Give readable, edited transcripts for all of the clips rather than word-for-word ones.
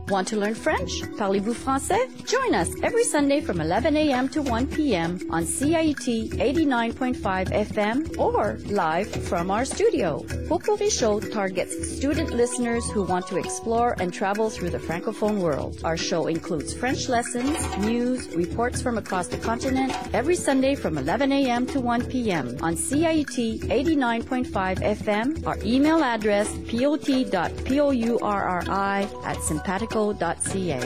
Want to learn French? Parlez-vous français? Join us every Sunday from 11 a.m. to 1 p.m. on CIUT 89.5 FM or live from our studio. Potpourri Show targets student listeners who want to explore and travel through the Francophone world. Our show includes French lessons, news, reports from across the continent every Sunday from 11 a.m. to 1 p.m. on CIUT 89.5 FM. Our email address pot.pourri@simpatico.ca.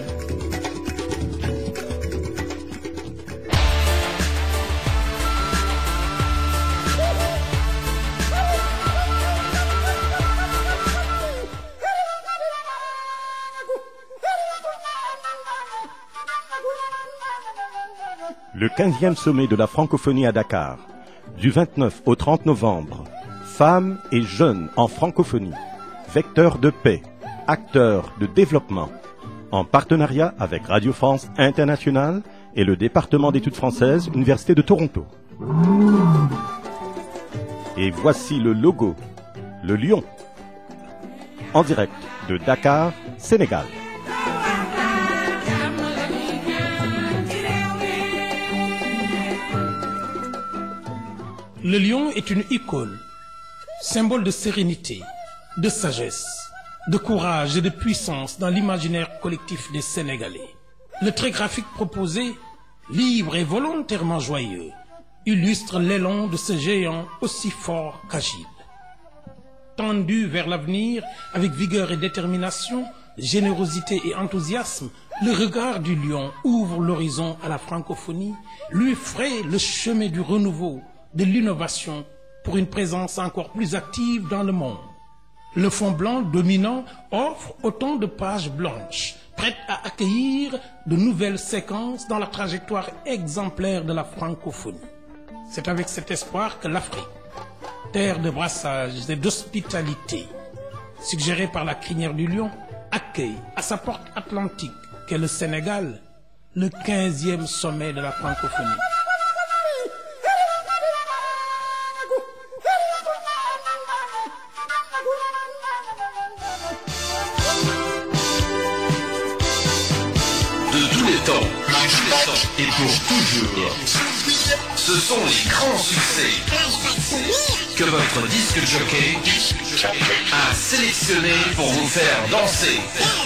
Le 15e sommet de la francophonie à Dakar, du 29 au 30 novembre. Femmes et jeunes en francophonie, vecteurs de paix, acteurs de développement, en partenariat avec Radio France Internationale et le département d'études françaises, Université de Toronto. Et voici le logo, le lion, en direct de Dakar, Sénégal. Le lion est une icône, symbole de sérénité, de sagesse, de courage et de puissance dans l'imaginaire collectif des Sénégalais. Le trait graphique proposé, libre et volontairement joyeux, illustre l'élan de ce géant aussi fort qu'agile. Tendu vers l'avenir avec vigueur et détermination, générosité et enthousiasme, le regard du lion ouvre l'horizon à la francophonie, lui fraye le chemin du renouveau, de l'innovation pour une présence encore plus active dans le monde. Le fond blanc dominant offre autant de pages blanches, prêtes à accueillir de nouvelles séquences dans la trajectoire exemplaire de la francophonie. C'est avec cet espoir que l'Afrique, terre de brassage et d'hospitalité, suggérée par la crinière du lion, accueille à sa porte atlantique qu'est le Sénégal, le 15e sommet de la francophonie. Et pour toujours. Ce sont les grands succès que votre disque jockey a sélectionnés pour vous faire danser.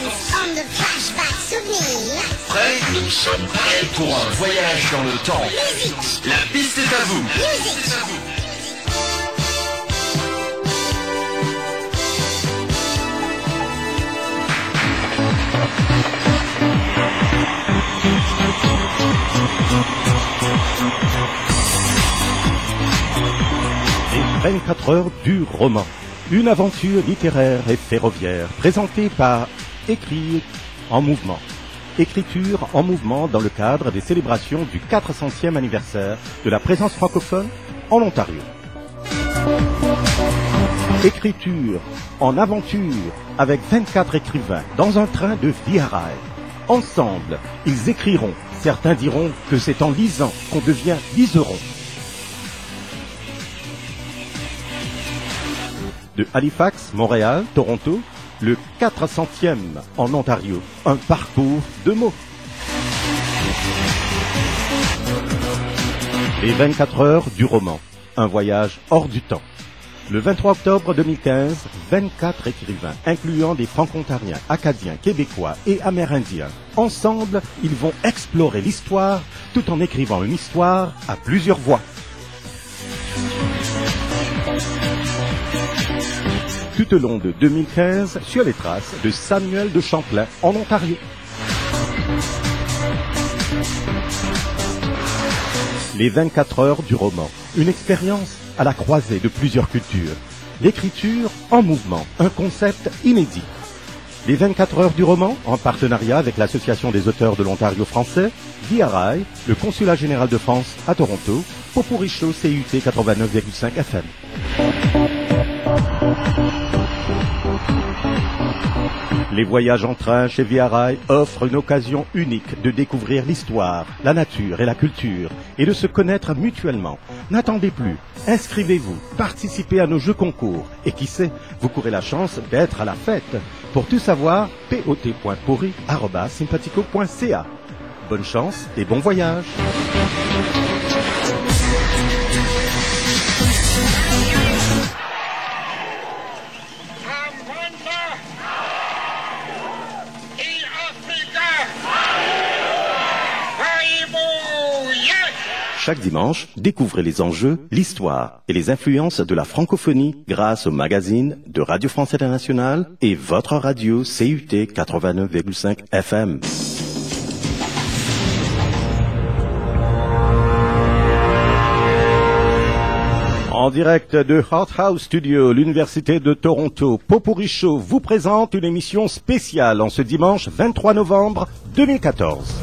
Prêt? Pour un voyage dans le temps. La piste est à vous. Les 24 heures du roman. Une aventure littéraire et ferroviaire présentée par Écrit en mouvement. Écriture en mouvement dans le cadre des célébrations du 400e anniversaire de la présence francophone en Ontario. Écriture en aventure avec 24 écrivains dans un train de Via Rail. Ensemble, ils écriront. Certains diront que c'est en lisant qu'on devient liseron. De Halifax, Montréal, Toronto, le 400e en Ontario, un parcours de mots. Les 24 heures du roman, un voyage hors du temps. Le 23 octobre 2015, 24 écrivains, incluant des franco-ontariens, acadiens, québécois et amérindiens. Ensemble, ils vont explorer l'histoire tout en écrivant une histoire à plusieurs voix. Tout au long de 2015, sur les traces de Samuel de Champlain en Ontario. Les 24 heures du roman, une expérience à la croisée de plusieurs cultures. L'écriture en mouvement, un concept inédit. Les 24 heures du roman, en partenariat avec l'Association des auteurs de l'Ontario français, Via Rail, le Consulat général de France à Toronto, Potpourri Show CIUT 89,5 FM. Les voyages en train chez Via Rail offrent une occasion unique de découvrir l'histoire, la nature et la culture et de se connaître mutuellement. N'attendez plus, inscrivez-vous, participez à nos jeux concours et qui sait, vous courez la chance d'être à la fête. Pour tout savoir, pot.pourri@sympatico.ca. Bonne chance et bon voyage. Chaque dimanche, découvrez les enjeux, l'histoire et les influences de la francophonie grâce au magazine de Radio France Internationale et votre radio CUT 89,5 FM. En direct de Hot House Studio, l'Université de Toronto, Pot-Pourri Show vous présente une émission spéciale en ce dimanche 23 novembre 2014.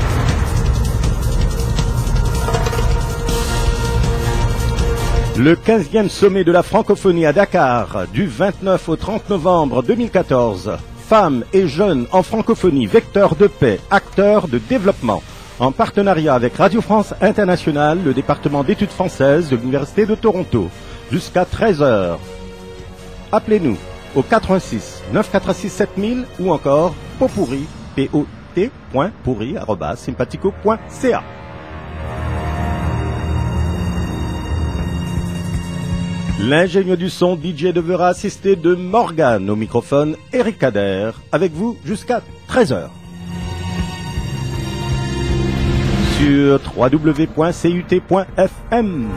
Le 15e sommet de la francophonie à Dakar, du 29 au 30 novembre 2014. Femmes et jeunes en francophonie, vecteurs de paix, acteurs de développement. En partenariat avec Radio France Internationale, le département d'études françaises de l'Université de Toronto. Jusqu'à 13h. Appelez-nous au 86 946 7000 ou encore potpourri, pot.pourri@sympatico.ca. L'ingénieur du son DJ devra assister de Morgane au microphone, Eric Kader, avec vous jusqu'à 13h. Sur www.cut.fm.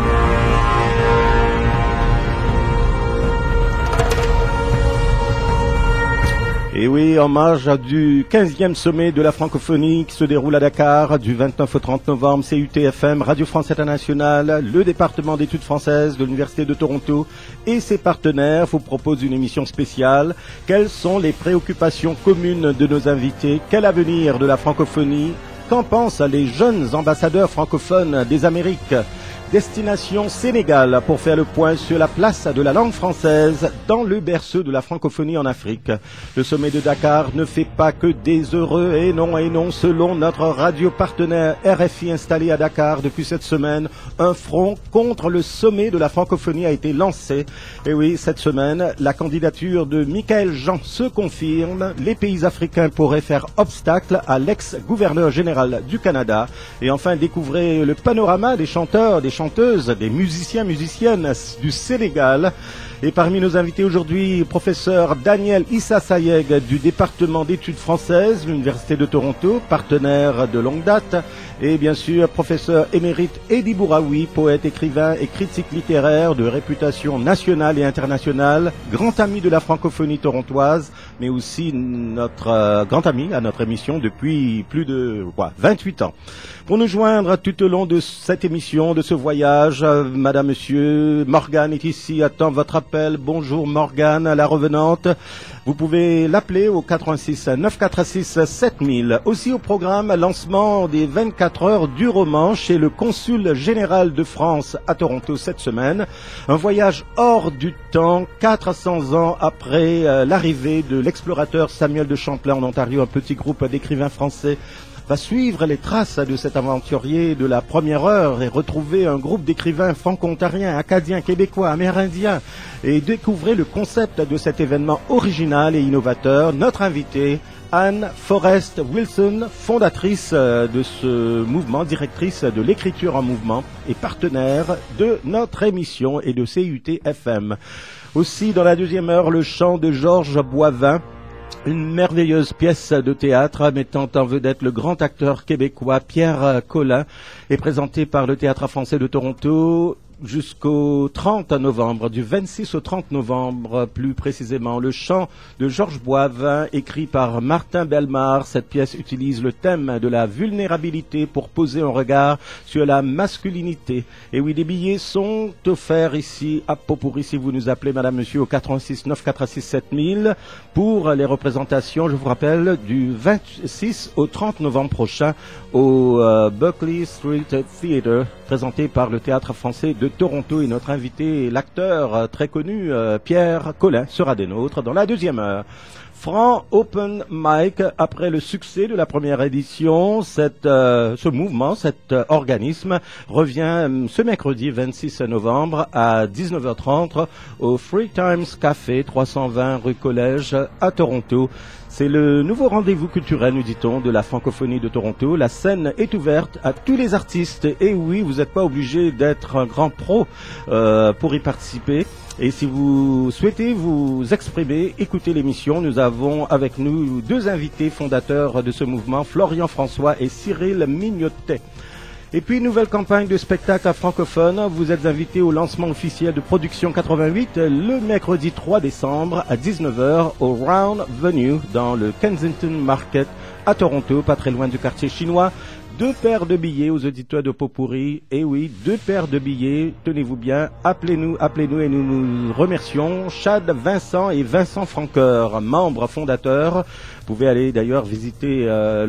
Et oui, en marge du 15e sommet de la francophonie qui se déroule à Dakar du 29 au 30 novembre, CUT-FM, Radio France Internationale, le département d'études françaises de l'Université de Toronto et ses partenaires vous proposent une émission spéciale. Quelles sont les préoccupations communes de nos invités? Quel avenir de la francophonie? Qu'en pensent les jeunes ambassadeurs francophones des Amériques? Destination Sénégal pour faire le point sur la place de la langue française dans le berceau de la francophonie en Afrique. Le sommet de Dakar ne fait pas que des heureux, et non, selon notre radio partenaire RFI installé à Dakar depuis cette semaine, un front contre le sommet de la francophonie a été lancé. Et oui, cette semaine, la candidature de Michaël Jean se confirme. Les pays africains pourraient faire obstacle à l'ex-gouverneur général du Canada. Et enfin, découvrez le panorama des chanteurs, des chanteuses, des musiciens, musiciennes du Sénégal. Et parmi nos invités aujourd'hui, professeur Daniel Issa Sayeg du département d'études françaises, l'Université de Toronto, partenaire de longue date. Et bien sûr, professeur émérite Edi Bouraoui, poète, écrivain et critique littéraire de réputation nationale et internationale, grand ami de la francophonie torontoise, mais aussi notre grand ami à notre émission depuis plus de 28 ans. Pour nous joindre tout au long de cette émission, de ce voyage, madame, monsieur, Morgane est ici, attend votre appel. Bonjour Morgane, la revenante. Vous pouvez l'appeler au 86 946 7000. Aussi au programme, lancement des 24 heures du roman chez le consul général de France à Toronto cette semaine. Un voyage hors du temps, 400 ans après l'arrivée de l'explorateur Samuel de Champlain en Ontario, un petit groupe d'écrivains français va suivre les traces de cet aventurier de la première heure et retrouver un groupe d'écrivains franco-ontariens, acadiens, québécois, amérindiens et découvrir le concept de cet événement original et innovateur. Notre invitée, Anne Forrest Wilson, fondatrice de ce mouvement, directrice de l'écriture en mouvement et partenaire de notre émission et de CUT-FM. Aussi, dans la deuxième heure, le chant de Georges Boivin, une merveilleuse pièce de théâtre mettant en vedette le grand acteur québécois Pierre Collin est présentée par le Théâtre français de Toronto jusqu'au 30 novembre, du 26 au 30 novembre plus précisément. Le chant de Georges Boivin, écrit par Martin Bellemare. Cette pièce utilise le thème de la vulnérabilité pour poser un regard sur la masculinité. Et oui, des billets sont offerts ici à Pot-Pourri si vous nous appelez, madame, monsieur, au 86 946 7000 pour les représentations, je vous rappelle, du 26 au 30 novembre prochain au Buckley Street Theatre, présenté par le Théâtre français de Toronto. Et notre invité, l'acteur très connu Pierre Collin, sera des nôtres dans la deuxième heure. Franc Open Mic, après le succès de la première édition, ce mouvement, cet organisme revient ce mercredi 26 novembre à 19h30 au Free Times Café, 320 rue Collège à Toronto. C'est le nouveau rendez-vous culturel, nous dit-on, de la francophonie de Toronto. La scène est ouverte à tous les artistes. Et oui, vous n'êtes pas obligé d'être un grand pro pour y participer. Et si vous souhaitez vous exprimer, écoutez l'émission. Nous avons avec nous deux invités fondateurs de ce mouvement, Florian François et Cyril Mignotet. Et puis, nouvelle campagne de spectacle francophone. Vous êtes invités au lancement officiel de Production 88 le mercredi 3 décembre à 19h au Round Venue dans le Kensington Market à Toronto, pas très loin du quartier chinois. 2 paires de billets aux auditeurs de Pot-Pourri. Et oui, 2 paires de billets. Tenez-vous bien, appelez-nous et nous remercions Chad Vincent et Vincent Franqueur, membres fondateurs. Vous pouvez aller d'ailleurs visiter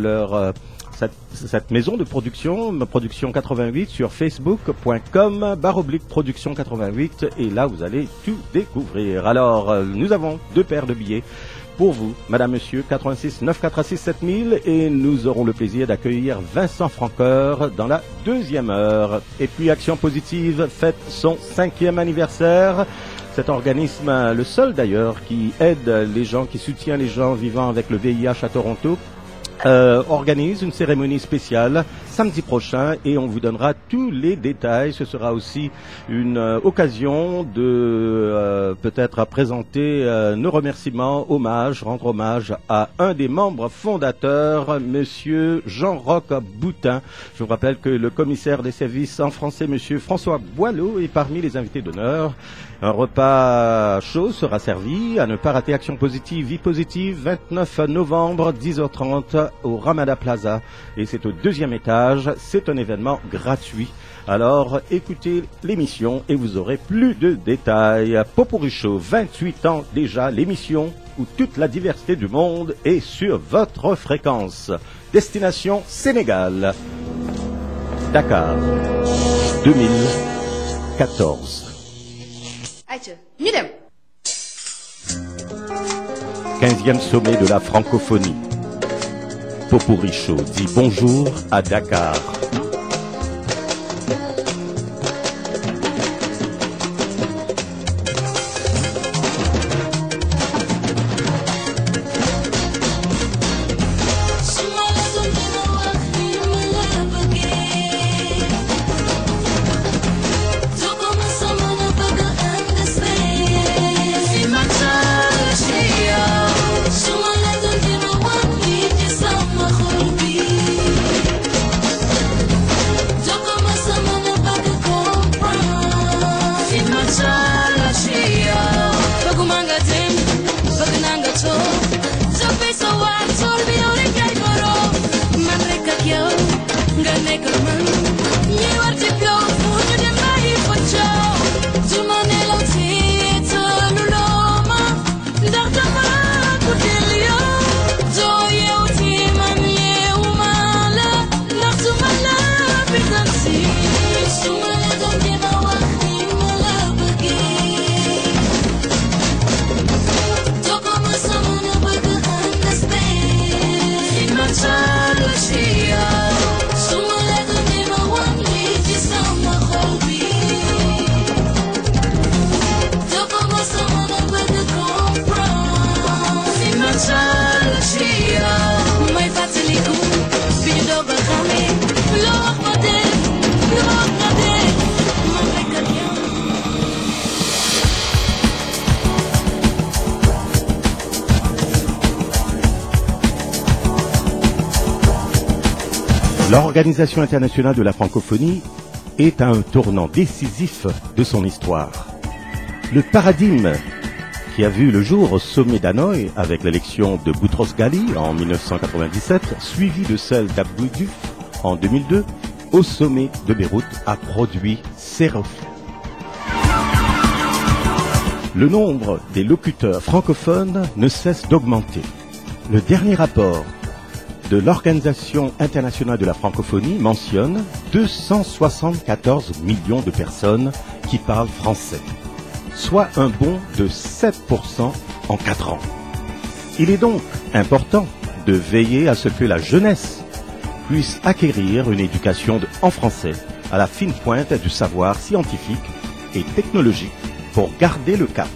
cette maison de production, Production 88, sur facebook.com/Production 88, et là vous allez tout découvrir. Alors, nous avons 2 paires de billets pour vous, madame, monsieur, 86 946 7000, et nous aurons le plaisir d'accueillir Vincent Franqueur dans la 2e heure. Et puis Action Positive fête son 5e anniversaire. Cet organisme, le seul d'ailleurs, qui aide les gens, qui soutient les gens vivant avec le VIH à Toronto, organise une cérémonie spéciale samedi prochain, et on vous donnera tous les détails. Ce sera aussi une occasion de peut-être présenter nos remerciements, rendre hommage à un des membres fondateurs, monsieur Jean-Roch Boutin. Je vous rappelle que le commissaire des services en français, monsieur François Boileau, est parmi les invités d'honneur. Un repas chaud sera servi. À ne pas rater Action Positive, Vie Positive, 29 novembre, 10h30 au Ramada Plaza. Et c'est au 2e étage. C'est un événement gratuit. Alors, écoutez l'émission et vous aurez plus de détails. Pot-Pourri Show, 28 ans déjà, l'émission où toute la diversité du monde est sur votre fréquence. Destination Sénégal. Dakar, 2014. 15e sommet de la francophonie. Pot-Pourri Show dit bonjour à Dakar. L'Organisation internationale de la francophonie est à un tournant décisif de son histoire. Le paradigme qui a vu le jour au sommet d'Hanoï avec l'élection de Boutros Ghali en 1997, suivi de celle d'Abdou Diouf en 2002, au sommet de Beyrouth a produit ses reflets. Le nombre des locuteurs francophones ne cesse d'augmenter. Le dernier rapport de l'Organisation internationale de la francophonie mentionne 274 millions de personnes qui parlent français, soit un bond de 7% en 4 ans. Il est donc important de veiller à ce que la jeunesse puisse acquérir une éducation en français à la fine pointe du savoir scientifique et technologique pour garder le cap.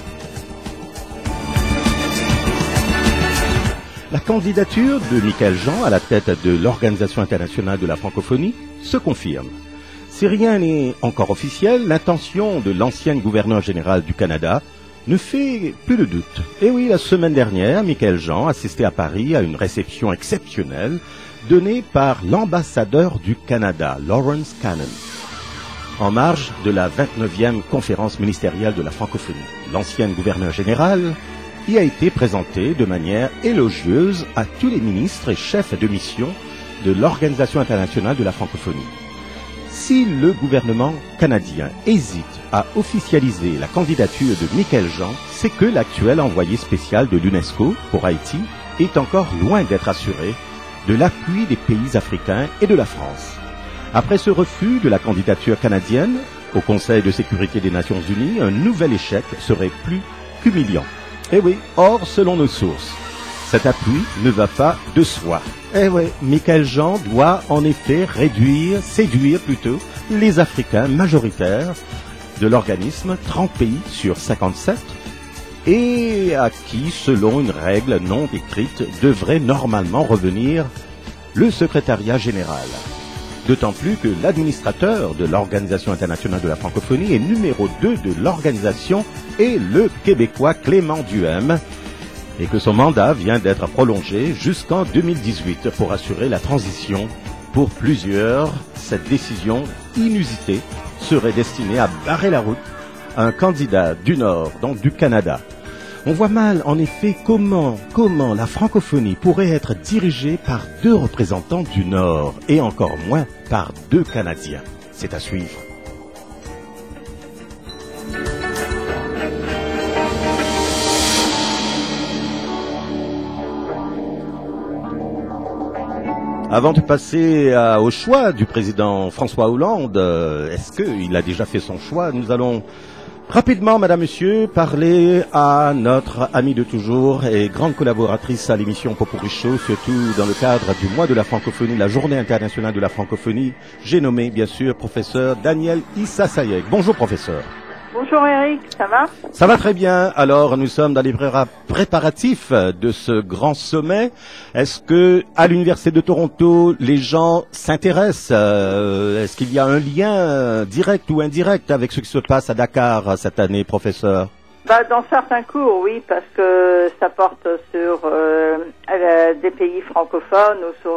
La candidature de Michaël Jean à la tête de l'Organisation internationale de la francophonie se confirme. Si rien n'est encore officiel, l'intention de l'ancien gouverneur général du Canada ne fait plus de doute. Et oui, la semaine dernière, Michaël Jean assistait à Paris à une réception exceptionnelle donnée par l'ambassadeur du Canada, Lawrence Cannon, en marge de la 29e conférence ministérielle de la francophonie. L'ancien gouverneur général y a été présenté de manière élogieuse à tous les ministres et chefs de mission de l'Organisation internationale de la francophonie. Si le gouvernement canadien hésite à officialiser la candidature de Michaël Jean, c'est que l'actuel envoyé spécial de l'UNESCO pour Haïti est encore loin d'être assuré de l'appui des pays africains et de la France. Après ce refus de la candidature canadienne au Conseil de sécurité des Nations Unies, un nouvel échec serait plus qu'humiliant. Eh oui, or, selon nos sources, cet appui ne va pas de soi. Eh oui, Michaël Jean doit en effet séduire plutôt, les Africains majoritaires de l'organisme, 30 pays sur 57, et à qui, selon une règle non écrite, devrait normalement revenir le secrétariat général. D'autant plus que l'administrateur de l'Organisation internationale de la francophonie et numéro 2 de l'organisation est le Québécois Clément Duhem, et que son mandat vient d'être prolongé jusqu'en 2018 pour assurer la transition. Pour plusieurs, cette décision inusitée serait destinée à barrer la route à un candidat du Nord, donc du Canada. On voit mal, en effet, comment la francophonie pourrait être dirigée par 2 représentants du Nord, et encore moins par 2 Canadiens. C'est à suivre. Avant de passer au choix du président François Hollande, est-ce qu'il a déjà fait son choix? Nous allons rapidement, madame, monsieur, parler à notre amie de toujours et grande collaboratrice à l'émission Popuri Show, surtout dans le cadre du mois de la francophonie, la journée internationale de la francophonie. J'ai nommé, bien sûr, professeur Daniel Issa Sayek. Bonjour, professeur. Bonjour Eric, ça va? Ça va très bien. Alors, nous sommes dans les préparatifs de ce grand sommet. Est-ce que, à l'Université de Toronto, les gens s'intéressent? Est-ce qu'il y a un lien direct ou indirect avec ce qui se passe à Dakar cette année, professeur? Dans certains cours, oui, parce que ça porte sur des pays francophones ou sur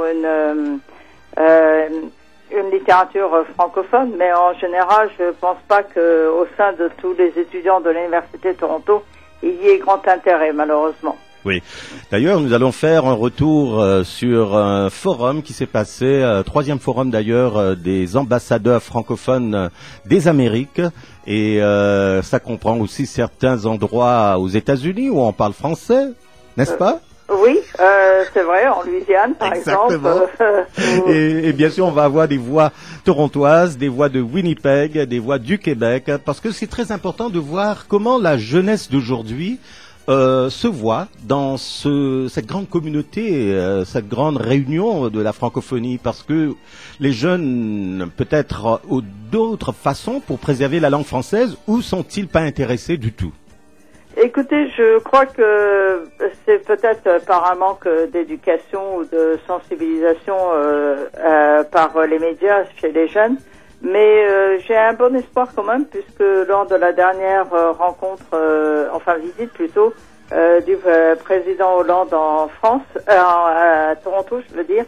une littérature francophone, mais en général, je pense pas que au sein de tous les étudiants de l'Université de Toronto, il y ait grand intérêt, malheureusement. Oui. D'ailleurs, nous allons faire un retour sur un forum qui s'est passé, 3e forum d'ailleurs, des ambassadeurs francophones des Amériques. Et ça comprend aussi certains endroits aux États-Unis où on parle français, n'est-ce pas? Oui, c'est vrai, en Louisiane, par exemple. Et bien sûr, on va avoir des voix torontoises, des voix de Winnipeg, des voix du Québec, parce que c'est très important de voir comment la jeunesse d'aujourd'hui se voit dans cette grande communauté, cette grande réunion de la francophonie, parce que les jeunes, peut-être d'autres façons pour préserver la langue française, ou sont-ils pas intéressés du tout? Écoutez, je crois que c'est peut-être par un manque d'éducation ou de sensibilisation par les médias chez les jeunes, mais j'ai un bon espoir quand même, puisque lors de la dernière visite plutôt, du président Hollande en France, à Toronto, je veux dire,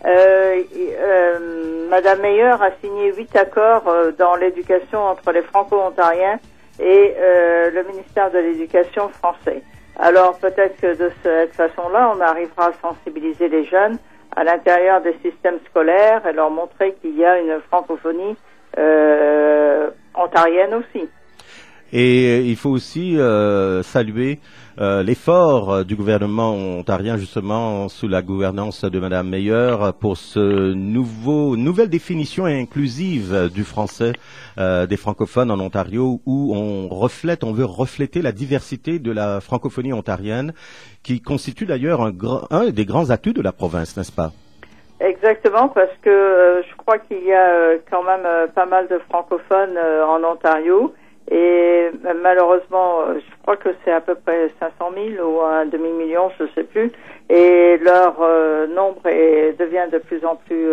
Madame Meyer a signé 8 accords dans l'éducation entre les Franco-Ontariens et le ministère de l'Éducation français. Alors peut-être que de cette façon-là, on arrivera à sensibiliser les jeunes à l'intérieur des systèmes scolaires et leur montrer qu'il y a une francophonie ontarienne aussi. Et il faut aussi saluer l'effort du gouvernement ontarien, justement, sous la gouvernance de Mme Meyer, pour ce nouvelle définition inclusive du français des francophones en Ontario, où on veut refléter la diversité de la francophonie ontarienne, qui constitue d'ailleurs un des grands atouts de la province, n'est-ce pas? Exactement, parce que je crois qu'il y a quand même pas mal de francophones en Ontario. Et malheureusement, je crois que c'est à peu près 500 000 ou un demi-million, je sais plus. Et leur nombre devient de plus en plus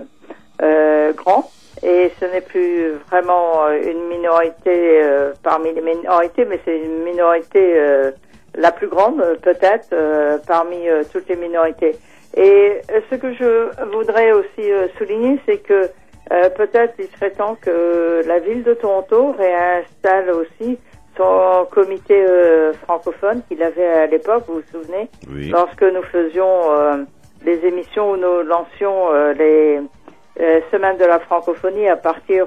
grand. Et ce n'est plus vraiment une minorité parmi les minorités, mais c'est une minorité la plus grande, peut-être, parmi toutes les minorités. Et ce que je voudrais aussi souligner, c'est que peut-être il serait temps que la ville de Toronto réinstalle aussi son comité francophone qu'il avait à l'époque, vous vous souvenez, oui. Lorsque nous faisions des émissions où nous lancions les semaines de la francophonie à partir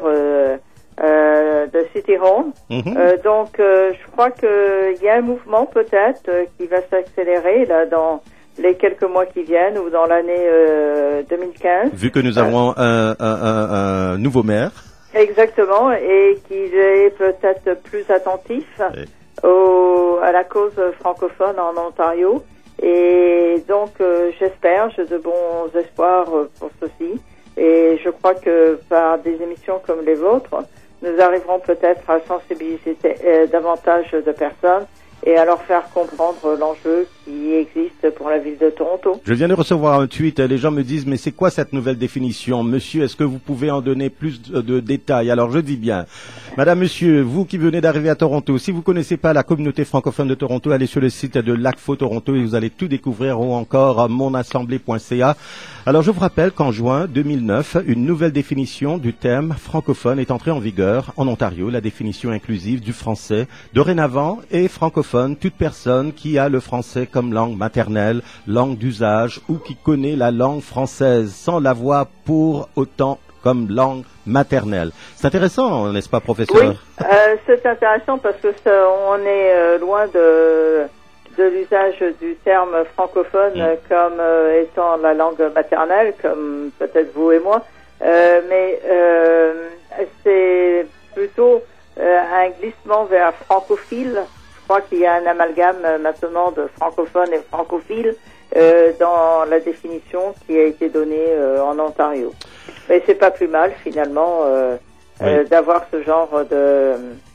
de City Hall. Mm-hmm. Donc je crois qu'il y a un mouvement peut-être qui va s'accélérer là dans les quelques mois qui viennent ou dans l'année 2015. Vu que nous avons un nouveau maire. Exactement, et qu'il est peut-être plus attentif à la cause francophone en Ontario. Et donc j'espère, j'ai de bons espoirs pour ceci. Et je crois que par des émissions comme les vôtres, nous arriverons peut-être à sensibiliser davantage de personnes et à leur faire comprendre l'enjeu qui existe pour la ville de Toronto. Je viens de recevoir un tweet, les gens me disent, mais c'est quoi cette nouvelle définition? Monsieur, est-ce que vous pouvez en donner plus de détails? Alors je dis bien, madame, monsieur, vous qui venez d'arriver à Toronto, si vous connaissez pas la communauté francophone de Toronto, allez sur le site de l'ACFO Toronto et vous allez tout découvrir, ou encore monassemblée.ca. Alors je vous rappelle qu'en juin 2009, une nouvelle définition du terme francophone est entrée en vigueur en Ontario, la définition inclusive du français. Dorénavant est francophone toute personne qui a le français comme langue maternelle, langue d'usage ou qui connaît la langue française sans l'avoir pour autant comme langue maternelle. C'est intéressant, n'est-ce pas, professeur? Oui, c'est intéressant parce que on est loin de l'usage du terme francophone comme étant la langue maternelle, comme peut-être vous et moi, mais c'est plutôt un glissement vers francophile. Je crois qu'il y a un amalgame maintenant de francophone et francophile dans la définition qui a été donnée en Ontario. Mais c'est pas plus mal finalement d'avoir ce genre de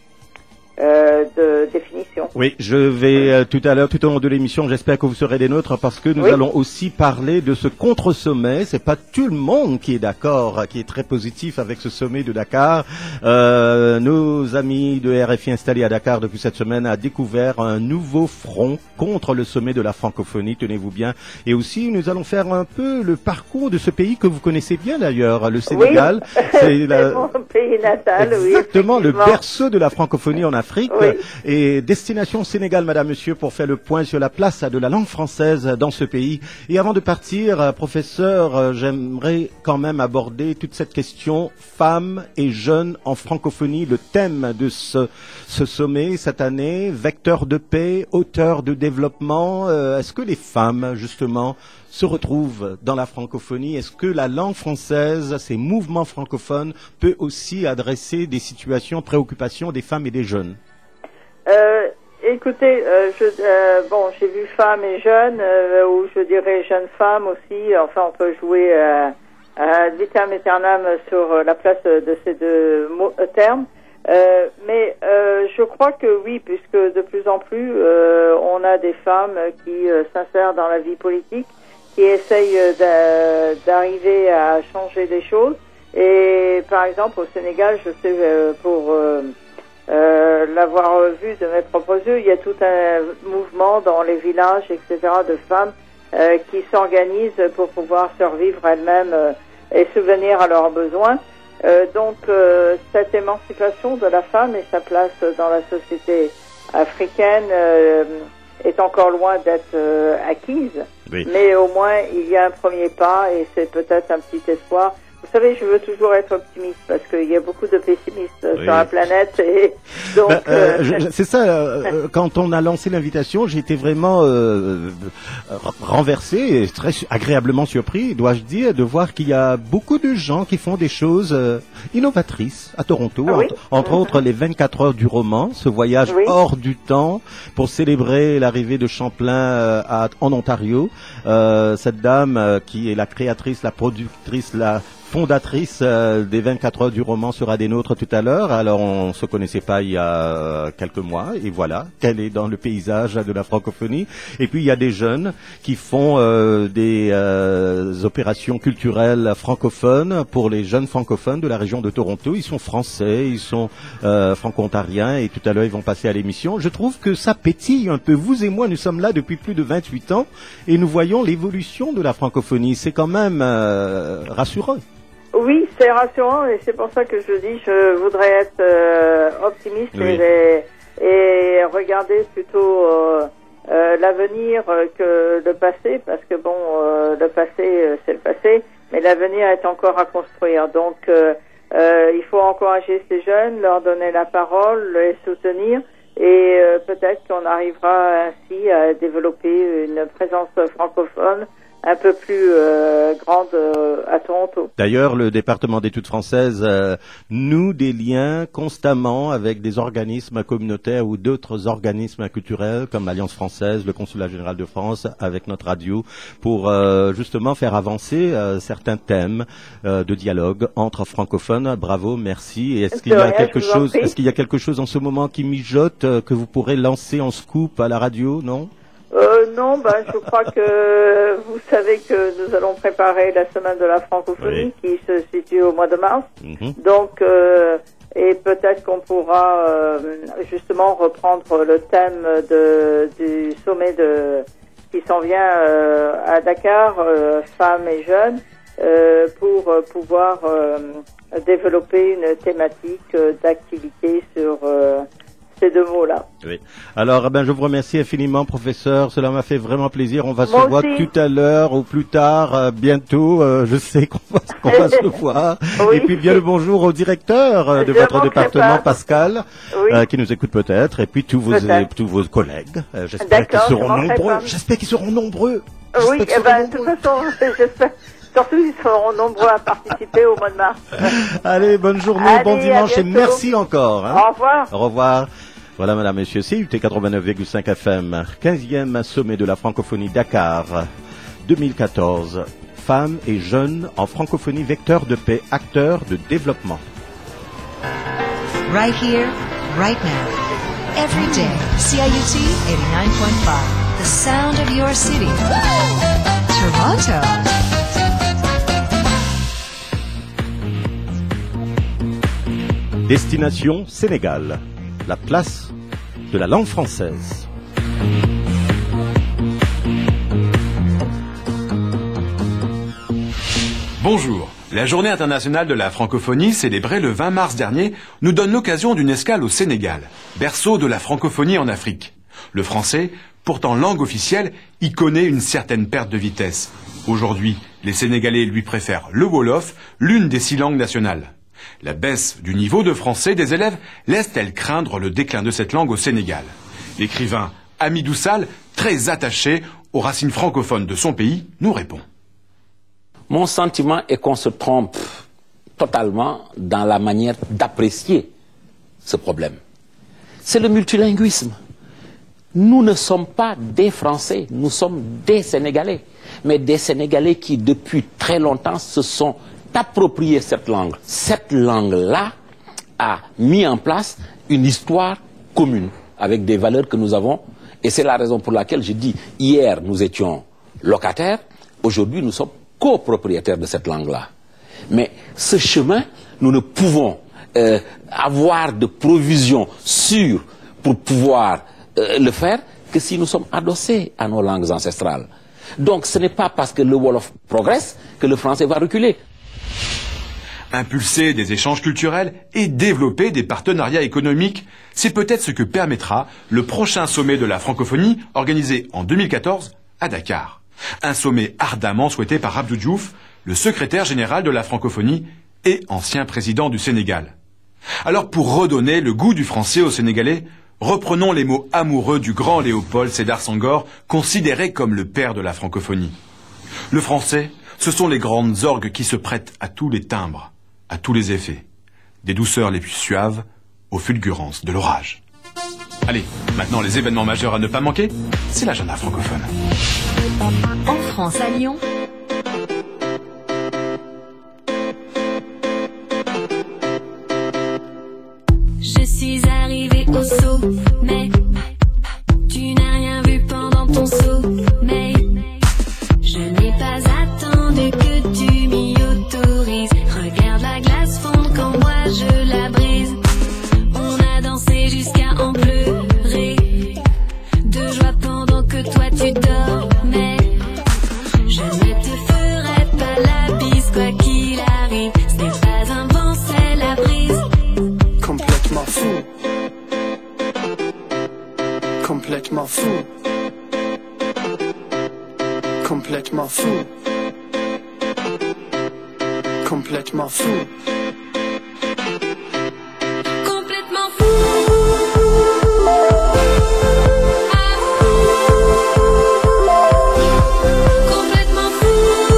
définition. Oui, je vais tout à l'heure, tout au long de l'émission, j'espère que vous serez des nôtres parce que nous allons aussi parler de ce contre-sommet. C'est pas tout le monde qui est d'accord, qui est très positif avec ce sommet de Dakar. Nos amis de RFI installés à Dakar depuis cette semaine a découvert un nouveau front contre le sommet de la francophonie, tenez-vous bien. Et aussi, nous allons faire un peu le parcours de ce pays que vous connaissez bien d'ailleurs, le Sénégal. C'est mon pays natal, exactement, le berceau de la francophonie en Afrique. Oui. Et destination Sénégal, madame, monsieur, pour faire le point sur la place de la langue française dans ce pays. Et avant de partir, professeur, j'aimerais quand même aborder toute cette question femmes et jeunes en francophonie, le thème de ce sommet cette année, vecteur de paix, auteur de développement. Est-ce que les femmes, justement, se retrouvent dans la francophonie? Est-ce que la langue française, ces mouvements francophones, peut aussi adresser des situations, préoccupations des femmes et des jeunes? Écoutez, j'ai vu femmes et jeunes, ou je dirais jeunes femmes aussi. Enfin, on peut jouer ad vitam aeternam sur la place de ces deux termes. Mais je crois que oui, puisque de plus en plus, on a des femmes qui s'insèrent dans la vie politique, qui essayent d'arriver à changer des choses. Et par exemple, au Sénégal, je sais pour l'avoir vu de mes propres yeux, il y a tout un mouvement dans les villages, etc., de femmes qui s'organisent pour pouvoir survivre elles-mêmes et subvenir à leurs besoins. Donc, cette émancipation de la femme et sa place dans la société africaine est encore loin d'être acquise. Oui. Mais au moins, il y a un premier pas et c'est peut-être un petit espoir. Vous savez, je veux toujours être optimiste parce qu'il y a beaucoup de pessimistes sur la planète et donc. C'est ça. Quand on a lancé l'invitation, j'ai été vraiment renversé et très agréablement surpris, dois-je dire, de voir qu'il y a beaucoup de gens qui font des choses innovatrices à Toronto, entre autres les 24 heures du roman, ce voyage hors du temps pour célébrer l'arrivée de Champlain en Ontario. Cette dame qui est la créatrice, la productrice, la fondatrice des 24 heures du roman sera des nôtres tout à l'heure. Alors on se connaissait pas il y a quelques mois et voilà qu'elle est dans le paysage de la francophonie. Et puis il y a des jeunes qui font des opérations culturelles francophones pour les jeunes francophones de la région de Toronto. Ils sont français, ils sont franco-ontariens et tout à l'heure ils vont passer à l'émission. Je trouve que ça pétille un peu. Vous et moi, nous sommes là depuis plus de 28 ans et nous voyons l'évolution de la francophonie. C'est quand même rassurant. Oui, c'est rassurant et c'est pour ça que je dis je voudrais être optimiste et regarder plutôt l'avenir que le passé parce que bon, le passé c'est le passé, mais l'avenir est encore à construire. Donc il faut encourager ces jeunes, leur donner la parole, les soutenir et peut-être qu'on arrivera ainsi à développer une présence francophone un peu plus grande à Toronto. D'ailleurs, le département d'études françaises noue des liens constamment avec des organismes communautaires ou d'autres organismes culturels comme l'Alliance française, le Consulat général de France, avec notre radio, pour justement faire avancer certains thèmes de dialogue entre francophones. Bravo, merci. Et est-ce qu'il y a quelque chose en ce moment qui mijote que vous pourrez lancer en scoop à la radio, non? Non, je crois que vous savez que nous allons préparer la semaine de la francophonie qui se situe au mois de mars. Donc, et peut-être qu'on pourra justement reprendre le thème du sommet qui s'en vient à Dakar, femmes et jeunes, pour pouvoir développer une thématique d'activité sur ces deux mots-là. Oui. Alors, je vous remercie infiniment, professeur. Cela m'a fait vraiment plaisir. On va se voir tout à l'heure ou plus tard, bientôt. Je sais qu'on va se voir. Et puis, bien le bonjour au directeur de votre département, Pascal, qui nous écoute peut-être. Et puis, tous vos collègues. J'espère qu'ils seront nombreux. J'espère qu'ils seront nombreux. Oui, de toute façon, j'espère. Surtout, ils seront nombreux à participer au mois de mars. Allez, bonne journée, bon dimanche et merci encore. Au revoir. Au revoir. Voilà, madame, messieurs, CUT 89,5 FM, 15e sommet de la francophonie Dakar 2014. Femmes et jeunes en francophonie, vecteurs de paix, acteurs de développement. Right here, right now. Every day, CIUT 89.5. The sound of your city. Toronto. Destination Sénégal, la place de la langue française. Bonjour. La Journée internationale de la francophonie, célébrée le 20 mars dernier, nous donne l'occasion d'une escale au Sénégal, berceau de la francophonie en Afrique. Le français, pourtant langue officielle, y connaît une certaine perte de vitesse. Aujourd'hui, les Sénégalais lui préfèrent le Wolof, l'une des 6 langues nationales. La baisse du niveau de français des élèves laisse-t-elle craindre le déclin de cette langue au Sénégal? L'écrivain Hamidou Sall, très attaché aux racines francophones de son pays, nous répond. Mon sentiment est qu'on se trompe totalement dans la manière d'apprécier ce problème. C'est le multilinguisme. Nous ne sommes pas des Français, nous sommes des Sénégalais. Mais des Sénégalais qui, depuis très longtemps, se sont approprié cette langue. Cette langue-là a mis en place une histoire commune avec des valeurs que nous avons. Et c'est la raison pour laquelle je dis, hier nous étions locataires, aujourd'hui nous sommes copropriétaires de cette langue-là. Mais ce chemin, nous ne pouvons avoir de provisions sûres pour pouvoir le faire que si nous sommes adossés à nos langues ancestrales. Donc ce n'est pas parce que le Wolof progresse que le français va reculer. Impulser des échanges culturels et développer des partenariats économiques, c'est peut-être ce que permettra le prochain sommet de la francophonie organisé en 2014 à Dakar. Un sommet ardemment souhaité par Abdou Diouf, le secrétaire général de la francophonie et ancien président du Sénégal. Alors pour redonner le goût du français aux Sénégalais, reprenons les mots amoureux du grand Léopold Sédar Senghor, considéré comme le père de la francophonie. Le français, ce sont les grandes orgues qui se prêtent à tous les timbres, à tous les effets, des douceurs les plus suaves aux fulgurances de l'orage. Allez, maintenant les événements majeurs à ne pas manquer, c'est l'agenda francophone. En France, à Lyon, je suis arrivée au sommet. Tu n'as rien vu pendant ton sommeil. Je n'ai pas attendu que tu m'y autorises. Regarde la glace fondre quand moi je la brise. On a dansé jusqu'à en pleurer de joie pendant que toi tu dormais. Je ne te ferai pas la bise quoi qu'il arrive. Ce n'est pas un vent, c'est la brise. Complètement fou. Complètement fou. Complètement fou. Complètement fou. Complètement fou. Complètement fou.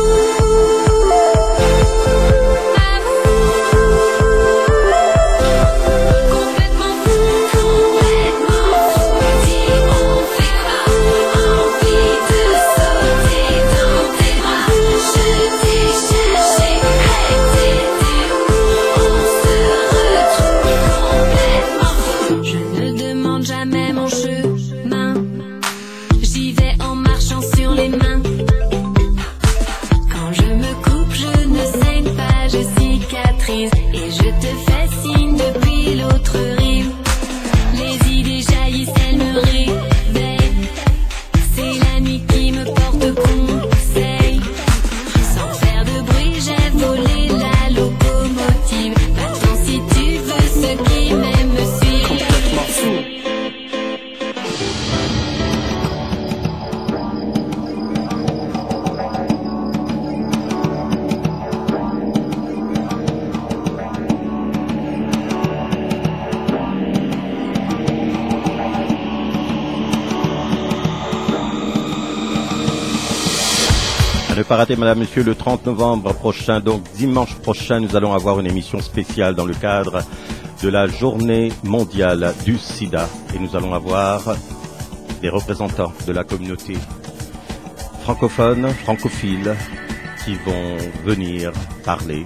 Complètement fou. Complètement fou. Dis on fait quoi? Envie de sauter dans tes bras. Je t'ai cherché, hey t'étais où? On se retrouve complètement fou. Je ne demande jamais mon chemin. J'y vais en marchant sur les mains. Quand je me coupe, je ne saigne pas, je cicatrise. Et je te fais signe depuis l'autre rive. Les idées jaillissent, elles me réveillent. C'est la nuit qui me porte conseil. Sans faire de bruit, j'ai volé la locomotive. Maintenant si tu veux, ceux qui m'aiment me suivent. Complètement fou. À ne pas rater, madame, monsieur, le 30 novembre prochain, donc dimanche prochain, nous allons avoir une émission spéciale dans le cadre de la journée mondiale du sida. Et nous allons avoir des représentants de la communauté francophone, francophile, qui vont venir parler.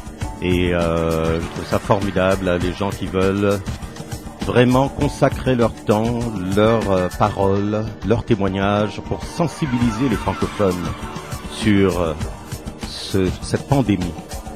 Et je trouve ça formidable, les gens qui veulent vraiment consacrer leur temps, leurs paroles, leurs témoignages pour sensibiliser les francophones sur cette pandémie.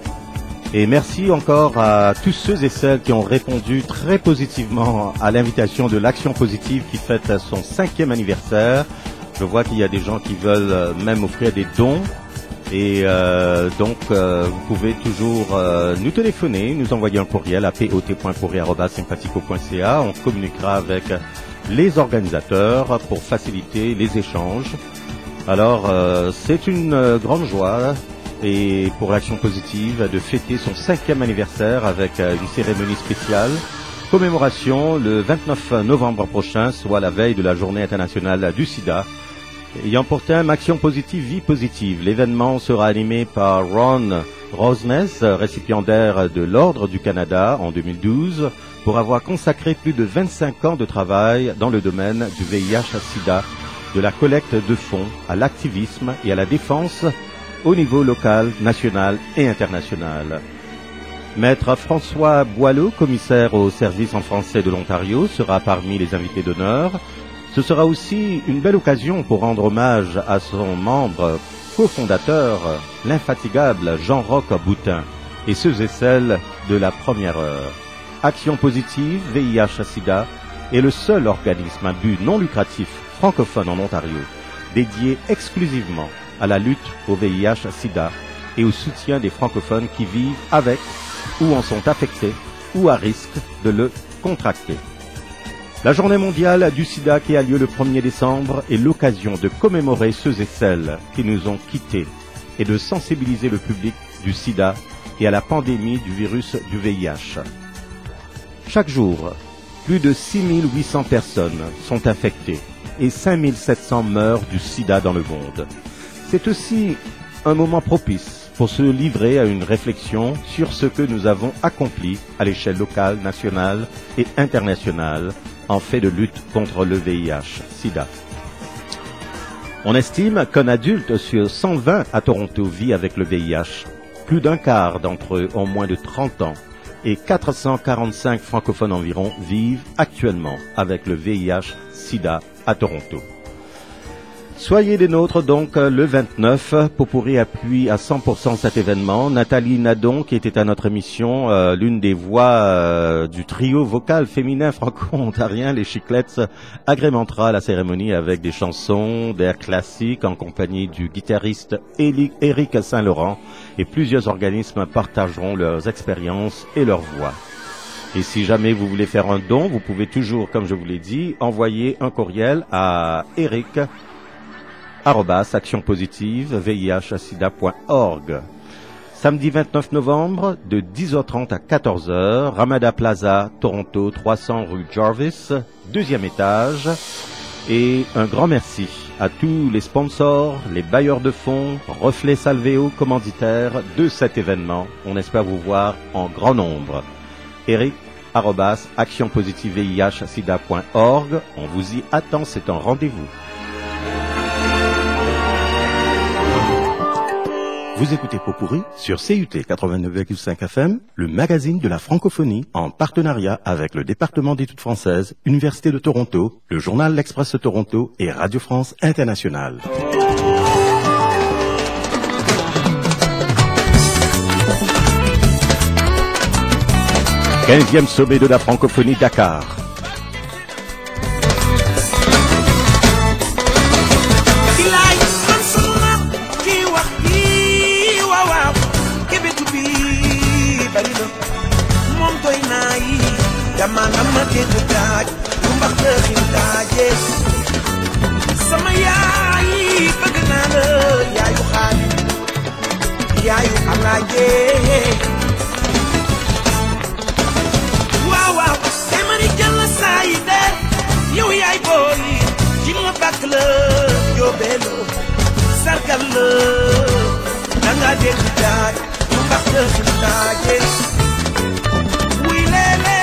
Et merci encore à tous ceux et celles qui ont répondu très positivement à l'invitation de l'Action Positive qui fête son 5e anniversaire. Je vois qu'il y a des gens qui veulent même offrir des dons. Et donc, vous pouvez toujours nous téléphoner, nous envoyer un courriel à pot.courrier@sympathico.ca. On communiquera avec les organisateurs pour faciliter les échanges. Alors, c'est une grande joie et pour l'Action Positive de fêter son 5e anniversaire avec une cérémonie spéciale. Commémoration le 29 novembre prochain, soit la veille de la Journée internationale du sida. Ayant pour thème Action positive, vie positive. L'événement sera animé par Ron Rosnes, récipiendaire de l'Ordre du Canada en 2012, pour avoir consacré plus de 25 ans de travail dans le domaine du VIH-Sida, de la collecte de fonds à l'activisme et à la défense au niveau local, national et international. Maître François Boileau, commissaire au service en français de l'Ontario, sera parmi les invités d'honneur. Ce sera aussi une belle occasion pour rendre hommage à son membre cofondateur, l'infatigable Jean-Roch Boutin, et ceux et celles de la première heure. Action positive, VIH-Sida est le seul organisme à but non lucratif francophone en Ontario, dédié exclusivement à la lutte au VIH-Sida et au soutien des francophones qui vivent avec ou en sont affectés ou à risque de le contracter. La journée mondiale du sida qui a lieu le 1er décembre est l'occasion de commémorer ceux et celles qui nous ont quittés et de sensibiliser le public du sida et à la pandémie du virus du VIH. Chaque jour, plus de 6800 personnes sont infectées et 5700 meurent du sida dans le monde. C'est aussi un moment propice pour se livrer à une réflexion sur ce que nous avons accompli à l'échelle locale, nationale et internationale en fait de lutte contre le VIH-Sida. On estime qu'un adulte sur 120 à Toronto vit avec le VIH. Plus d'un quart d'entre eux ont moins de 30 ans et 445 francophones environ vivent actuellement avec le VIH-Sida à Toronto. Soyez des nôtres donc le 29. Potpourri appuie à 100% cet événement. Nathalie Nadon, qui était à notre émission, l'une des voix du trio vocal féminin franco-ontarien, les Chiclets, agrémentera la cérémonie avec des chansons d'air classique en compagnie du guitariste Éric Saint-Laurent, et plusieurs organismes partageront leurs expériences et leurs voix. Et si jamais vous voulez faire un don, vous pouvez toujours, comme je vous l'ai dit, envoyer un courriel à Éric @actionpositive-vihsida.org. Samedi 29 novembre, de 10h30 à 14h, Ramada Plaza, Toronto, 300 rue Jarvis, 2e étage. Et un grand merci à tous les sponsors, les bailleurs de fonds, Reflet Salvéo, commanditaires de cet événement. On espère vous voir en grand nombre. Eric, @actionpositive-vihsida.org. On vous y attend, c'est un rendez-vous. Vous écoutez Potpourri sur CUT 89,5 FM, le magazine de la francophonie, en partenariat avec le département d'études françaises, Université de Toronto, le journal L'Express de Toronto et Radio France Internationale. « 15e sommet de la francophonie Dakar ». Yamanama dégg daaj bu mbax dëxin daaje sama yaay bëgg naa la yaayu xaali yaayu alaaje waaw waaw te mari jël saa yi de yow yaay booyi ci ma bàkk la jóobee la sargal la danga dégg daaj bu mbax dëxin daaje wuy leele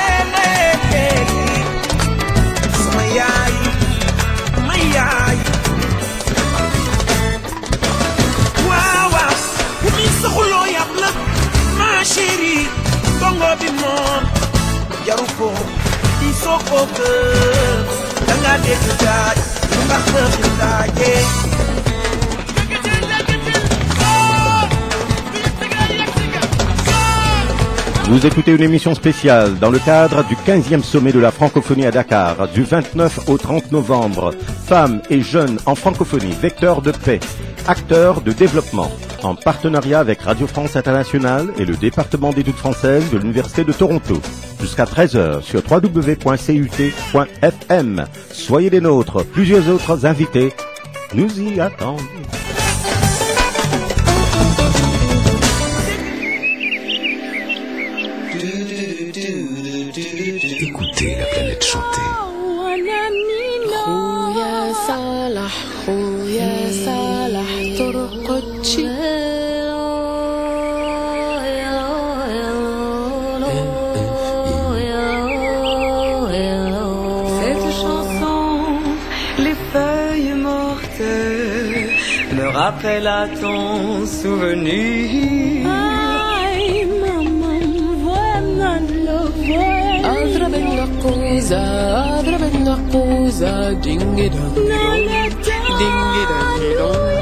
sama yaay ma yaay waaw waaw bu mi saxuloo yàpp la ma chérie bongo bi moom jaru ko di soo ko gën danga dégg daaj lu mbax dëxi daaje Vous écoutez une émission spéciale dans le cadre du 15e sommet de la francophonie à Dakar, du 29 au 30 novembre. Femmes et jeunes en francophonie, vecteurs de paix, acteurs de développement, en partenariat avec Radio France Internationale et le département d'études françaises de l'Université de Toronto. Jusqu'à 13h sur www.cut.fm. Soyez des nôtres, plusieurs autres invités nous y attendent. Écoutez la planète chanter. خويا صالح خويا صالح ترقدشي Cette chanson, les feuilles mortes me rappellent à ton souvenir. أضرب النقوزة دينجي دونج دينجي دونج.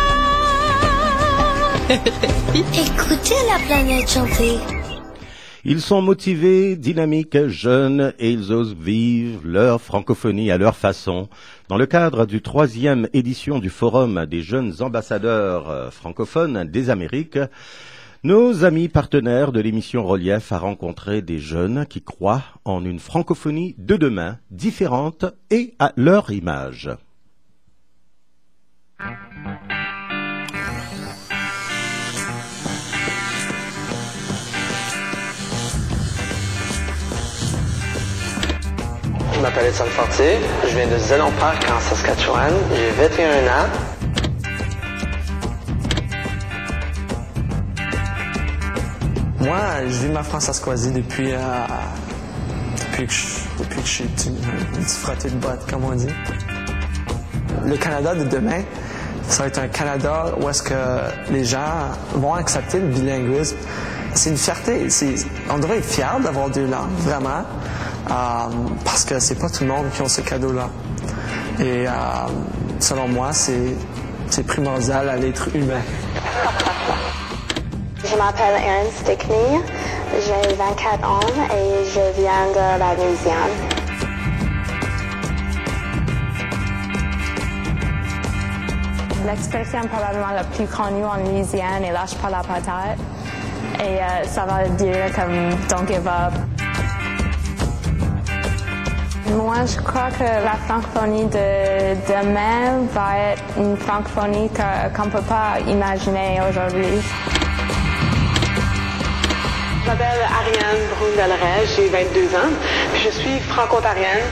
Écoutez la planète chanter. Ils sont motivés, dynamiques, jeunes et ils osent vivre leur francophonie à leur façon. Dans le cadre du 3e édition du Forum des jeunes ambassadeurs francophones des Amériques, nos amis partenaires de l'émission Relief a rencontré des jeunes qui croient en une francophonie de demain, différente et à leur image. Alexandre Fortier, je viens de Zedon Park en Saskatchewan, j'ai 21 ans. Moi, je vis ma Françoisie depuis que je suis petit frotté de bottes, comme on dit. Le Canada de demain, ça va être un Canada où est-ce que les gens vont accepter le bilinguisme. C'est une fierté. On devrait être fiers d'avoir deux langues, vraiment, parce que c'est pas tout le monde qui a ce cadeau-là. Et selon moi, c'est primordial à l'être humain. Je m'appelle Erin Stickney, j'ai 24 ans et je viens de la Louisiane. L'expression probablement la plus connue en Louisiane est « lâche pas la patate » et ça va dire comme « don't give up ». Moi, je crois que la francophonie de demain va être une francophonie qu'on ne peut pas imaginer aujourd'hui. Je m'appelle Ariane Brun-Delray, j'ai 22 ans, puis je suis franco-ontarienne.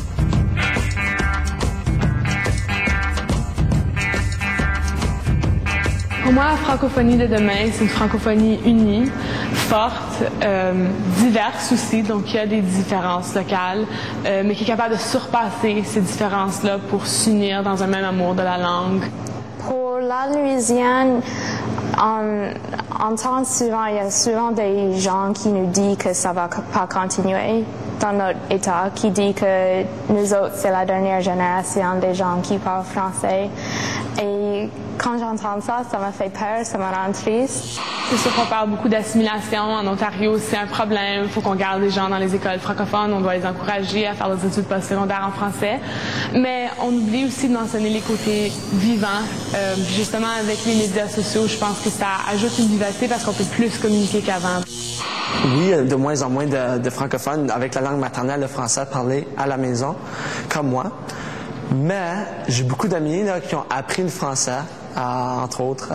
Pour moi, la francophonie de demain, c'est une francophonie unie, forte, diverse aussi, donc il y a des différences locales, mais qui est capable de surpasser ces différences-là pour s'unir dans un même amour de la langue. Pour la Louisiane, on entend souvent, il y a souvent des gens qui nous disent que ça va pas continuer dans notre État, qui dit que nous autres, c'est la dernière génération des gens qui parlent français. Et quand j'entends ça, ça me fait peur, ça me rend triste. C'est sûr qu'on parle beaucoup d'assimilation. En Ontario, c'est un problème. Il faut qu'on garde les gens dans les écoles francophones. On doit les encourager à faire des études postsecondaires en français. Mais on oublie aussi de mentionner les côtés vivants. Justement, avec les médias sociaux, je pense que ça ajoute une vivacité parce qu'on peut plus communiquer qu'avant. Oui, de moins en moins de francophones avec la langue maternelle, le français, parlé à la maison, comme moi. Mais j'ai beaucoup d'amis là, qui ont appris le français, entre autres.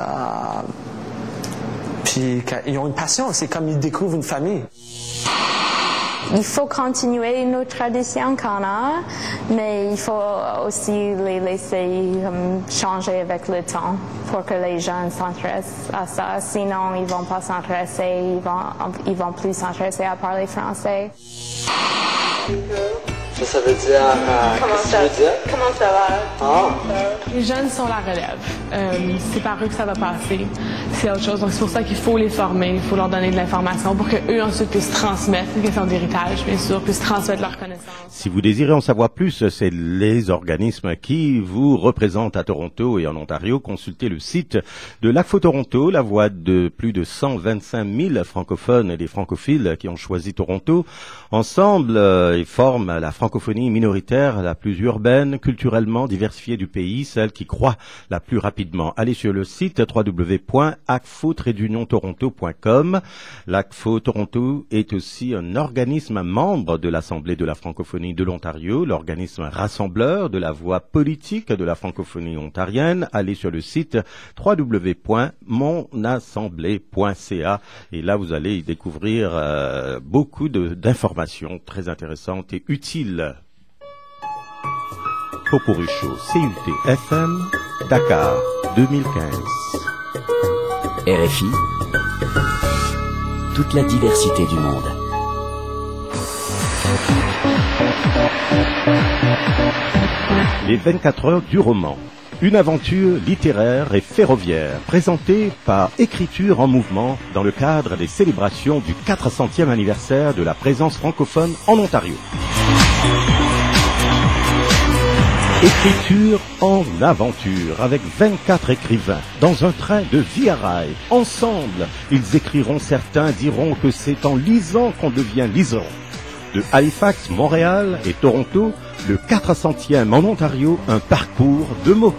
Puis ils ont une passion, c'est comme ils découvrent une famille. Il faut continuer nos traditions qu'on a, mais il faut aussi les laisser changer avec le temps pour que les jeunes s'intéressent à ça. Sinon, ils vont pas s'intéresser, ils vont plus s'intéresser à parler français. Ça veut dire... Comment ça va? Ah. Les jeunes sont la relève. C'est par eux que ça va passer. C'est autre chose. Donc c'est pour ça qu'il faut les former, il faut leur donner de l'information pour qu'eux ensuite puissent transmettre, une question d'héritage bien sûr, puissent transmettre leurs connaissances. Si vous désirez en savoir plus, c'est les organismes qui vous représentent à Toronto et en Ontario. Consultez le site de l'ACFO Toronto, la voix de plus de 125 000 francophones et des francophiles qui ont choisi Toronto. Ensemble, ils forment la francophonie minoritaire la plus urbaine, culturellement diversifiée du pays, celle qui croît la plus rapidement. Allez sur le site www.acfo-toronto.com. L'ACFO Toronto est aussi un organisme membre de l'Assemblée de la francophonie de l'Ontario, l'organisme rassembleur de la voix politique de la francophonie ontarienne. Allez sur le site www.monassemblée.ca et là vous allez y découvrir beaucoup d'informations très intéressantes et utiles. Popurrí Show, CUT FM, Dakar, 2015. RFI, toute la diversité du monde. Les 24 heures du roman. Une aventure littéraire et ferroviaire présentée par Écriture en mouvement dans le cadre des célébrations du 400e anniversaire de la présence francophone en Ontario. Écriture en aventure avec 24 écrivains dans un train de Via Rail. Ensemble, ils écriront, certains diront que c'est en lisant qu'on devient lisant. De Halifax, Montréal et Toronto, le 400e en Ontario, un parcours de mots.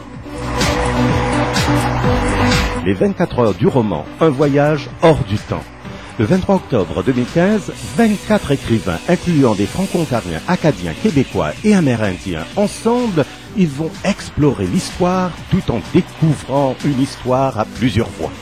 Les 24 heures du roman, un voyage hors du temps. Le 23 octobre 2015, 24 écrivains, incluant des franco-ontariens, acadiens, québécois et amérindiens, ensemble, ils vont explorer l'histoire tout en découvrant une histoire à plusieurs voix.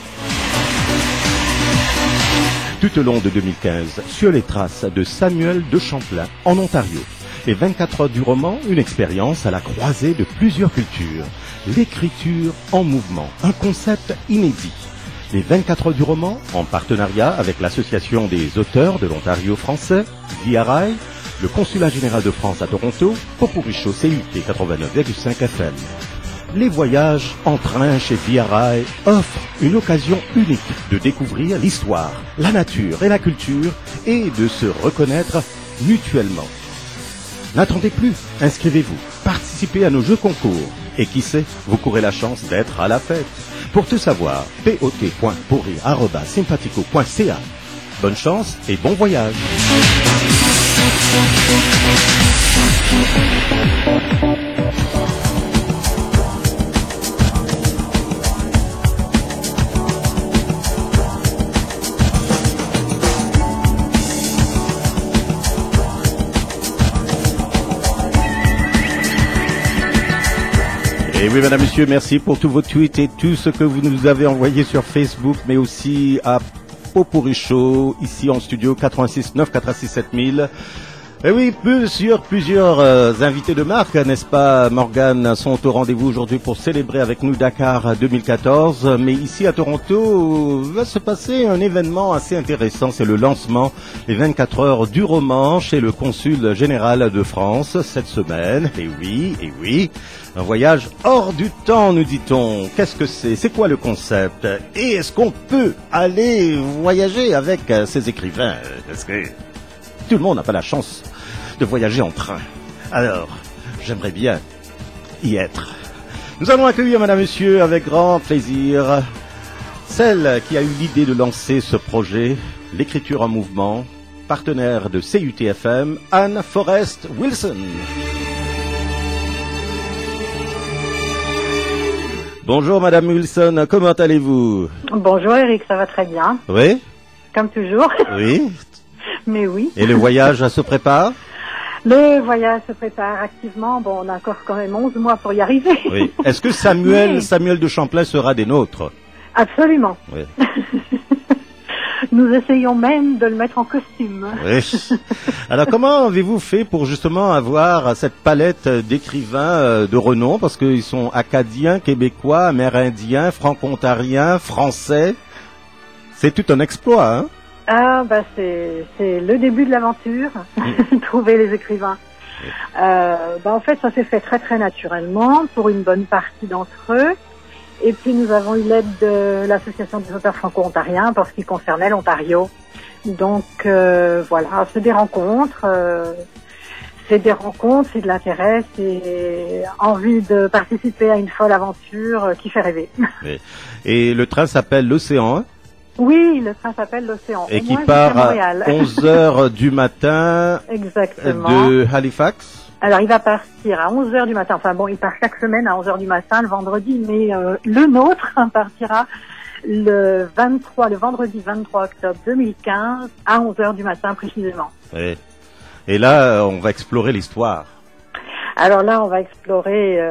Tout au long de 2015, sur les traces de Samuel de Champlain, en Ontario, Les 24 heures du roman, une expérience à la croisée de plusieurs cultures. L'écriture en mouvement, un concept inédit. Les 24 heures du roman, en partenariat avec l'Association des auteurs de l'Ontario français, VRI, le Consulat général de France à Toronto, Poporicho CUT 89,5 FM. Les voyages en train chez VRI offrent une occasion unique de découvrir l'histoire, la nature et la culture et de se reconnaître mutuellement. N'attendez plus, inscrivez-vous, participez à nos jeux concours et qui sait, vous courez la chance d'être à la fête. Pour tout savoir, pot.pourrir@sympatico.ca. Bonne chance et bon voyage. Et oui, mesdames, messieurs, merci pour tous vos tweets et tout ce que vous nous avez envoyé sur Facebook, mais aussi à Poporicho, ici en studio 86 9 86 7000. Et oui, plusieurs invités de marque, n'est-ce pas, Morgane, sont au rendez-vous aujourd'hui pour célébrer avec nous Dakar 2014. Mais ici à Toronto, va se passer un événement assez intéressant. C'est le lancement des 24 heures du roman chez le consul général de France cette semaine. Et oui, un voyage hors du temps, nous dit-on. Qu'est-ce que c'est? C'est quoi le concept? Et est-ce qu'on peut aller voyager avec ces écrivains? Parce que tout le monde n'a pas la chance de voyager en train. Alors, j'aimerais bien y être. Nous allons accueillir, madame, monsieur, avec grand plaisir, celle qui a eu l'idée de lancer ce projet, l'écriture en mouvement, partenaire de CUT-FM, Anne Forrest Wilson. Bonjour, madame Wilson, comment allez-vous? Bonjour, Eric, ça va très bien. Oui? Comme toujours. Oui? Mais oui. Et le voyage se prépare? Le voyage se prépare activement. Bon, on a encore quand même 11 mois pour y arriver. Oui. Est-ce que Samuel de Champlain sera des nôtres? Absolument. Oui. Nous essayons même de le mettre en costume. Oui. Alors, comment avez-vous fait pour justement avoir cette palette d'écrivains de renom? Parce qu'ils sont acadiens, québécois, amérindiens, franco-ontariens, français. C'est tout un exploit, hein? Ah, bah c'est le début de l'aventure, trouver les écrivains. En fait, ça s'est fait très très naturellement pour une bonne partie d'entre eux. Et puis nous avons eu l'aide de l'Association des auteurs franco-ontariens pour ce qui concernait l'Ontario. Donc voilà, c'est des rencontres, c'est de l'intérêt, c'est envie de participer à une folle aventure qui fait rêver. Oui. Et le train s'appelle l'Océan, hein? Oui, le train s'appelle l'Océan. Et qui part à 11h du matin. Exactement. De Halifax. Alors, il va partir à 11h du matin. Enfin bon, il part chaque semaine à 11h du matin, le vendredi, mais le nôtre partira le vendredi 23 octobre 2015 à 11h du matin précisément. Oui. Et là, on va explorer l'histoire. Alors là, on va explorer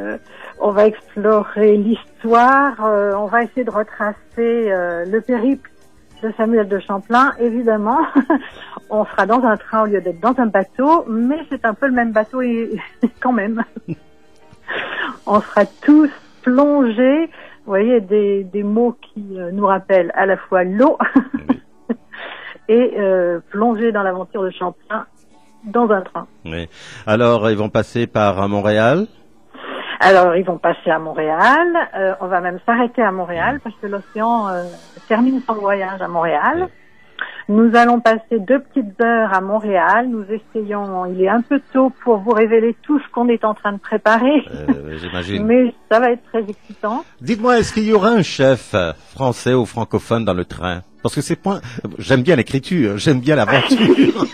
l'histoire, on va essayer de retracer le périple de Samuel de Champlain. Évidemment, on sera dans un train au lieu d'être dans un bateau, mais c'est un peu le même bateau et quand même. On sera tous plongés, vous voyez, des mots qui nous rappellent à la fois l'eau et plongés dans l'aventure de Champlain dans un train. Oui. Alors, ils vont passer par Montréal. Alors, ils vont passer à Montréal. On va même s'arrêter à Montréal parce que l'Océan termine son voyage à Montréal. Nous allons passer 2 petites heures à Montréal. Nous essayons, il est un peu tôt pour vous révéler tout ce qu'on est en train de préparer. J'imagine. Mais ça va être très excitant. Dites-moi, est-ce qu'il y aura un chef français ou francophone dans le train? Parce que j'aime bien l'écriture, j'aime bien l'aventure.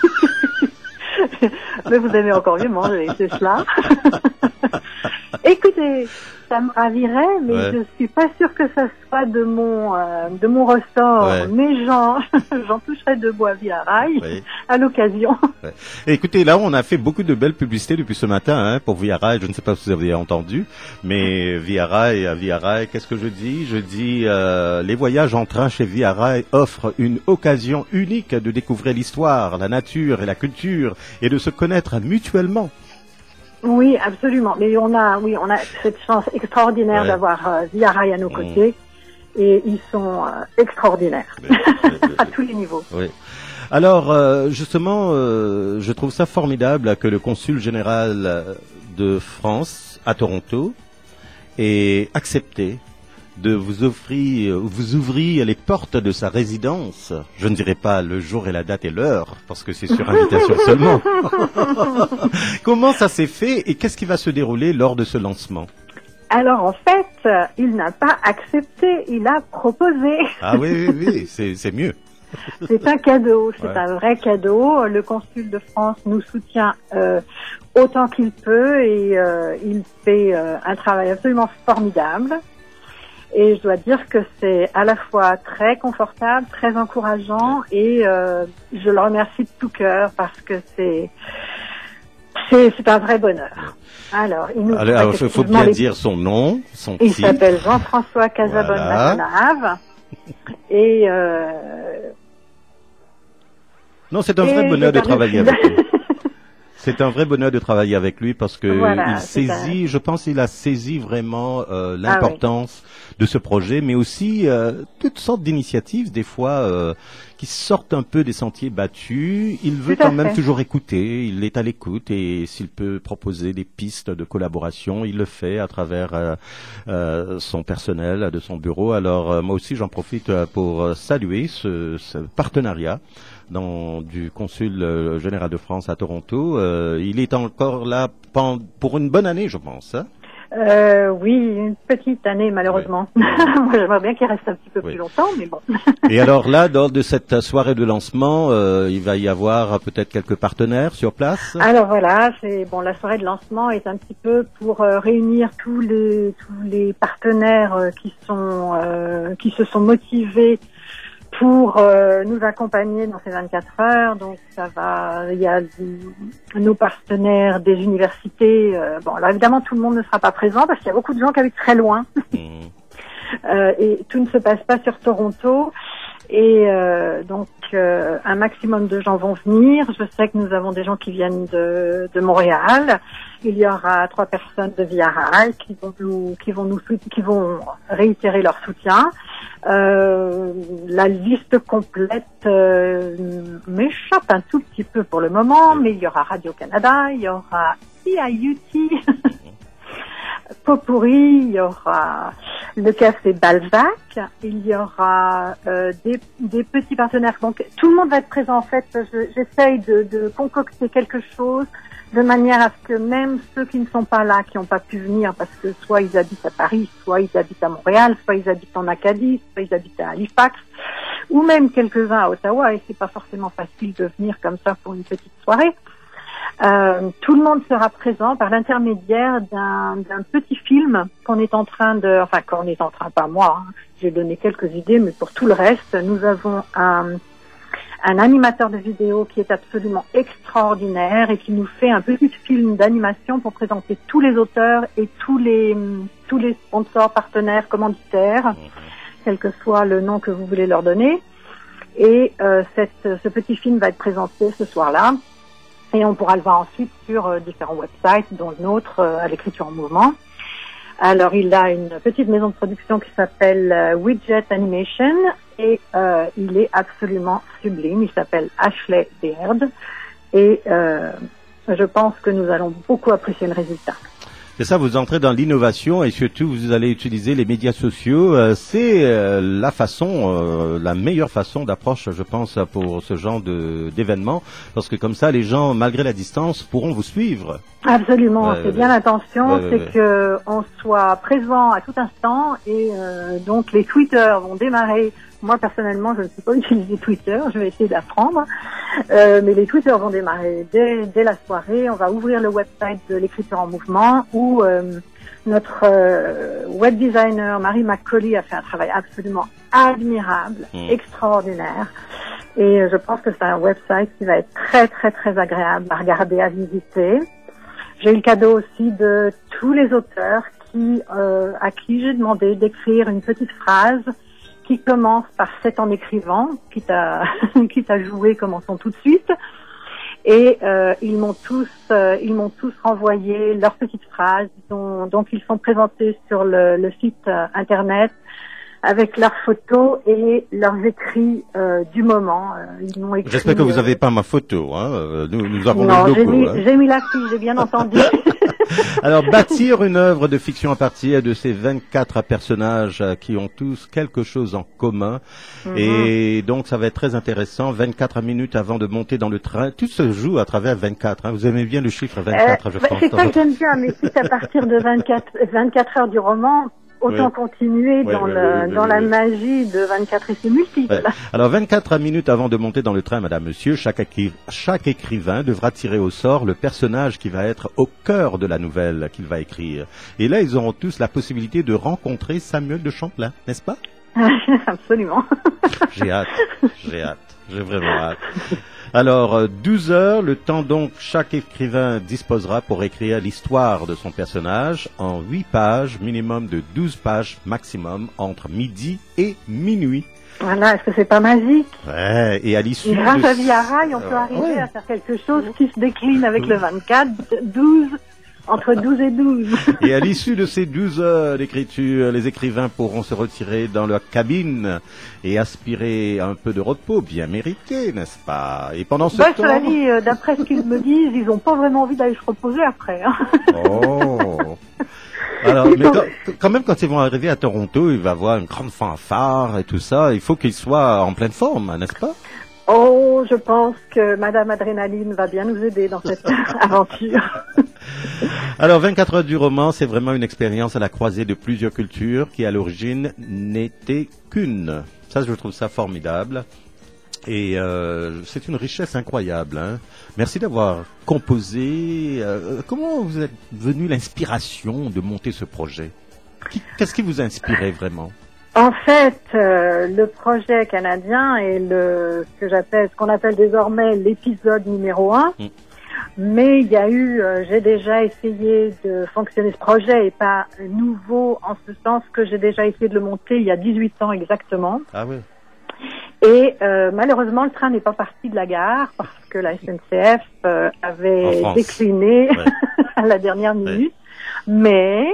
Mais vous aimez encore mieux manger, c'est cela. Écoutez, ça me ravirait, mais Ouais. je suis pas sûre que ça soit de mon ressort. Ouais. Mais j'en toucherai deux mots à Via-Rail Oui. à l'occasion. Ouais. Et écoutez, là, on a fait beaucoup de belles publicités depuis ce matin pour Via-Rail. Je ne sais pas si vous avez entendu, mais Via-Rail, qu'est-ce que je dis? Je dis les voyages en train chez Via-Rail offrent une occasion unique de découvrir l'histoire, la nature et la culture et de se connaître mutuellement. Oui, absolument. Mais on a cette chance extraordinaire Ouais. d'avoir Via-Rail à nos côtés. Et ils sont extraordinaires à tous les niveaux. Oui. Alors, justement, je trouve ça formidable que le consul général de France à Toronto ait accepté de vous ouvrir les portes de sa résidence. Je ne dirai pas le jour et la date et l'heure, parce que c'est sur invitation seulement. Comment ça s'est fait et qu'est-ce qui va se dérouler lors de ce lancement? Alors, en fait, il n'a pas accepté, il a proposé. Ah oui, c'est mieux. C'est un cadeau, c'est Ouais. un vrai cadeau. Le consul de France nous soutient autant qu'il peut et il fait un travail absolument formidable. Et je dois dire que c'est à la fois très confortable, très encourageant et je le remercie de tout cœur parce que c'est un vrai bonheur. Alors, il nous Alors, il faut bien dire son nom, son Il titre. s'appelle Jean-François Casabonne-Matonave et Non, c'est un vrai bonheur de travailler avec lui. C'est un vrai bonheur de travailler avec lui parce que Voilà, il saisit, je pense, il a saisi vraiment l'importance de ce projet, mais aussi toutes sortes d'initiatives, des fois qui sortent un peu des sentiers battus. Il veut Tout à quand même fait. toujours écouter. Il est à l'écoute et s'il peut proposer des pistes de collaboration, il le fait à travers son personnel de son bureau. Alors moi aussi, j'en profite pour saluer ce partenariat du consul général de France à Toronto. Il est encore là pour une bonne année, je pense. Hein? Oui, une petite année malheureusement. Moi, j'aimerais bien qu'il reste un petit peu plus longtemps, mais bon. Et alors là, lors de cette soirée de lancement, il va y avoir peut-être quelques partenaires sur place. Alors voilà, la soirée de lancement est un petit peu pour réunir tous les partenaires qui se sont motivés pour nous accompagner dans ces 24 heures. Donc il y a nos partenaires des universités. Alors évidemment tout le monde ne sera pas présent parce qu'il y a beaucoup de gens qui habitent très loin. Et tout ne se passe pas sur Toronto. Et donc un maximum de gens vont venir. Je sais que nous avons des gens qui viennent de Montréal. Il y aura 3 personnes de Via-Rail qui vont réitérer leur soutien. La liste complète m'échappe un tout petit peu pour le moment, mais il y aura Radio-Canada, il y aura CIUT, Potpourri, il y aura le Café Balzac, il y aura des petits partenaires. Donc tout le monde va être présent en fait. J'essaye de concocter quelque chose de manière à ce que même ceux qui ne sont pas là, qui n'ont pas pu venir parce que soit ils habitent à Paris, soit ils habitent à Montréal, soit ils habitent en Acadie, soit ils habitent à Halifax, ou même quelques-uns à Ottawa, et c'est pas forcément facile de venir comme ça pour une petite soirée. Tout le monde sera présent par l'intermédiaire d'un petit film qu'on est en train pas moi, hein. J'ai donné quelques idées, mais pour tout le reste, nous avons un animateur de vidéo qui est absolument extraordinaire et qui nous fait un petit film d'animation pour présenter tous les auteurs et tous les sponsors, partenaires, commanditaires, quel que soit le nom que vous voulez leur donner. Et ce petit film va être présenté ce soir-là et on pourra le voir ensuite sur différents websites, dont le nôtre, à l'écriture en mouvement. Alors, il a une petite maison de production qui s'appelle Widget Animation et il est absolument sublime. Il s'appelle Ashley Baird et je pense que nous allons beaucoup apprécier le résultat. C'est ça, vous entrez dans l'innovation et surtout vous allez utiliser les médias sociaux. C'est la meilleure façon d'approche, je pense, pour ce genre d'événement, parce que comme ça, les gens, malgré la distance, pourront vous suivre. Absolument, c'est bien l'intention, c'est que on soit présent à tout instant et donc les tweeters vont démarrer. Moi personnellement, je ne sais pas utiliser Twitter, je vais essayer d'apprendre, mais les tweeters vont démarrer dès la soirée. On va ouvrir le website de l'écriture en mouvement où Notre web designer Marie McCauley a fait un travail absolument admirable, extraordinaire. Et je pense que c'est un website qui va être très très très agréable à regarder, à visiter. J'ai eu le cadeau aussi de tous les auteurs à qui j'ai demandé d'écrire une petite phrase qui commence par « c'est en écrivant », quitte à jouer, commençons tout de suite. Et ils m'ont tous renvoyé leurs petites phrases, donc ils sont présentés sur le site internet avec leurs photos et leurs écrits du moment. Ils m'ont écrit. J'espère que vous n'avez pas ma photo. Hein. Nous avons non, le logo. J'ai mis la fille, j'ai bien entendu. Alors, bâtir une œuvre de fiction à partir de ces 24 personnages qui ont tous quelque chose en commun. Et donc, ça va être très intéressant. 24 minutes avant de monter dans le train. Tout se joue à travers 24. Hein. Vous aimez bien le chiffre 24, je pense. C'est ça que j'aime bien, mais si c'est à partir de 24 heures du roman, autant continuer dans la magie de 24 essais multiples. Ouais. Alors, 24 minutes avant de monter dans le train, madame, monsieur, chaque écrivain devra tirer au sort le personnage qui va être au cœur de la nouvelle qu'il va écrire. Et là, ils auront tous la possibilité de rencontrer Samuel de Champlain, n'est-ce pas? Absolument. J'ai vraiment hâte. Alors, 12 heures, le temps donc chaque écrivain disposera pour écrire l'histoire de son personnage en 8 pages, minimum de 12 pages maximum, entre midi et minuit. Voilà, est-ce que c'est pas magique? Ouais, et à l'issue grâce à Via Rail, on peut arriver à faire quelque chose qui se décline avec le 24, 12, entre 12 et 12. Et à l'issue de ces 12 heures d'écriture, les écrivains pourront se retirer dans leur cabine et aspirer un peu de repos bien mérité, n'est-ce pas? Et pendant ce temps... Cela dit, d'après ce qu'ils me disent, ils n'ont pas vraiment envie d'aller se reposer après. Hein. Oh. Alors, mais quand même, quand ils vont arriver à Toronto, il va y avoir une grande fanfare et tout ça. Il faut qu'ils soient en pleine forme, n'est-ce pas? Oh, je pense que Madame Adrénaline va bien nous aider dans cette aventure. Alors, 24 heures du roman, c'est vraiment une expérience à la croisée de plusieurs cultures qui, à l'origine, n'étaient qu'une. Ça, je trouve ça formidable. Et c'est une richesse incroyable. Hein. Merci d'avoir composé. Comment vous êtes venu l'inspiration de monter ce projet? Qu'est-ce qui vous a inspiré vraiment? En fait, le projet canadien est ce qu'on appelle désormais l'épisode numéro 1. Mais il y a eu, j'ai déjà essayé de fonctionner ce projet et pas nouveau en ce sens que j'ai déjà essayé de le monter il y a 18 ans exactement. Ah oui. Et malheureusement, le train n'est pas parti de la gare parce que la SNCF avait décliné à la dernière minute. Mais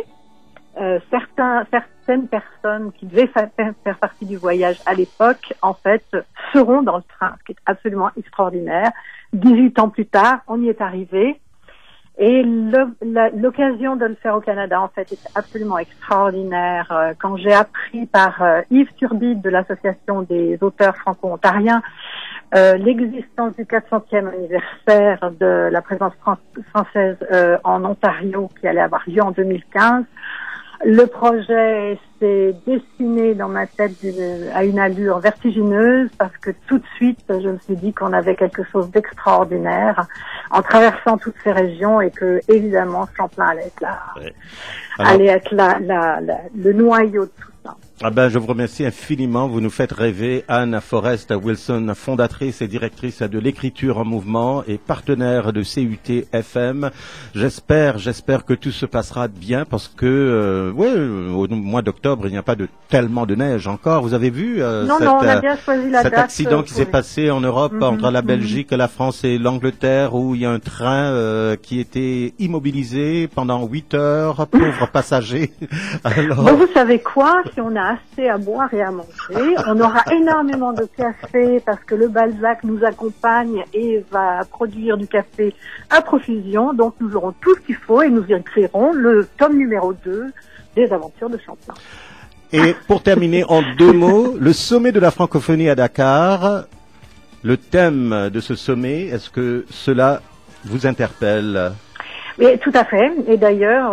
certaines personnes qui devaient faire partie du voyage à l'époque, en fait, seront dans le train, ce qui est absolument extraordinaire. 18 ans plus tard, on y est arrivé. Et l'occasion de le faire au Canada, en fait, est absolument extraordinaire. Quand j'ai appris par Yves Turbide de l'Association des auteurs franco-ontariens l'existence du 400e anniversaire de la présence française en Ontario qui allait avoir lieu en 2015, le projet s'est dessiné dans ma tête à une allure vertigineuse parce que tout de suite, je me suis dit qu'on avait quelque chose d'extraordinaire en traversant toutes ces régions et que, évidemment, Champlain allait être là, allait être le noyau de tout ça. Ah ben, je vous remercie infiniment. Vous nous faites rêver. Anne Forrest Wilson, fondatrice et directrice de l'écriture en mouvement et partenaire de CUT FM. J'espère que tout se passera bien parce que, au mois d'octobre, il n'y a pas tellement de neige encore. Vous avez vu on a bien choisi la cet date accident qui s'est passé en Europe entre la Belgique, la France et l'Angleterre où il y a un train qui était immobilisé pendant 8 heures, pauvres passagers. Alors... Bon, vous savez quoi? Si on a assez à boire et à manger, on aura énormément de café parce que le Balzac nous accompagne et va produire du café à profusion. Donc nous aurons tout ce qu'il faut et nous écrirons le tome numéro 2 des aventures de Champlain. Et pour terminer en 2 mots, le sommet de la francophonie à Dakar, le thème de ce sommet, est-ce que cela vous interpelle? Oui, tout à fait. Et d'ailleurs,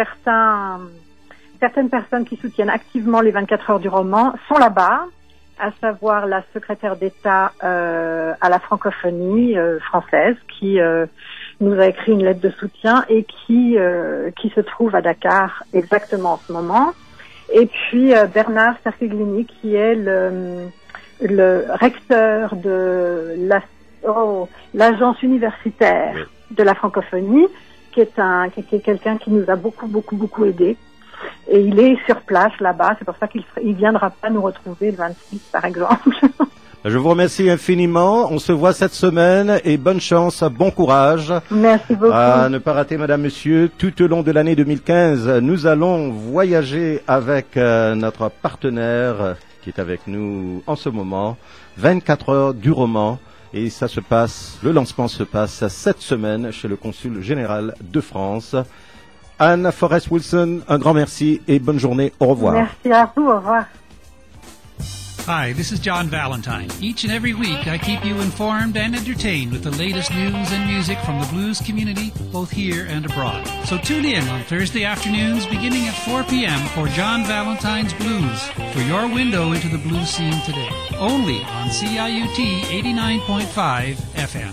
certaines personnes qui soutiennent activement les 24 heures du roman sont là-bas, à savoir la secrétaire d'État à la francophonie française qui nous a écrit une lettre de soutien et qui se trouve à Dakar exactement en ce moment. Et puis Bernard Cerchiglini, qui est le recteur de l'agence universitaire de la francophonie, qui est quelqu'un qui nous a beaucoup aidé. Et il est sur place là-bas, c'est pour ça qu'il viendra pas nous retrouver le 26 par exemple. Je vous remercie infiniment. On se voit cette semaine et bonne chance, bon courage. Merci beaucoup. À ne pas rater, madame, monsieur, tout au long de l'année 2015, nous allons voyager avec notre partenaire qui est avec nous en ce moment, 24 heures du roman. Et le lancement se passe cette semaine chez le consul général de France. Anne Forrest-Wilson, un grand merci et bonne journée. Au revoir. Merci à vous. Au revoir. Hi, this is John Valentine. Each and every week, I keep you informed and entertained with the latest news and music from the blues community, both here and abroad. So tune in on Thursday afternoons beginning at 4 p.m. for John Valentine's Blues, for your window into the blues scene today. Only on CIUT 89.5 FM.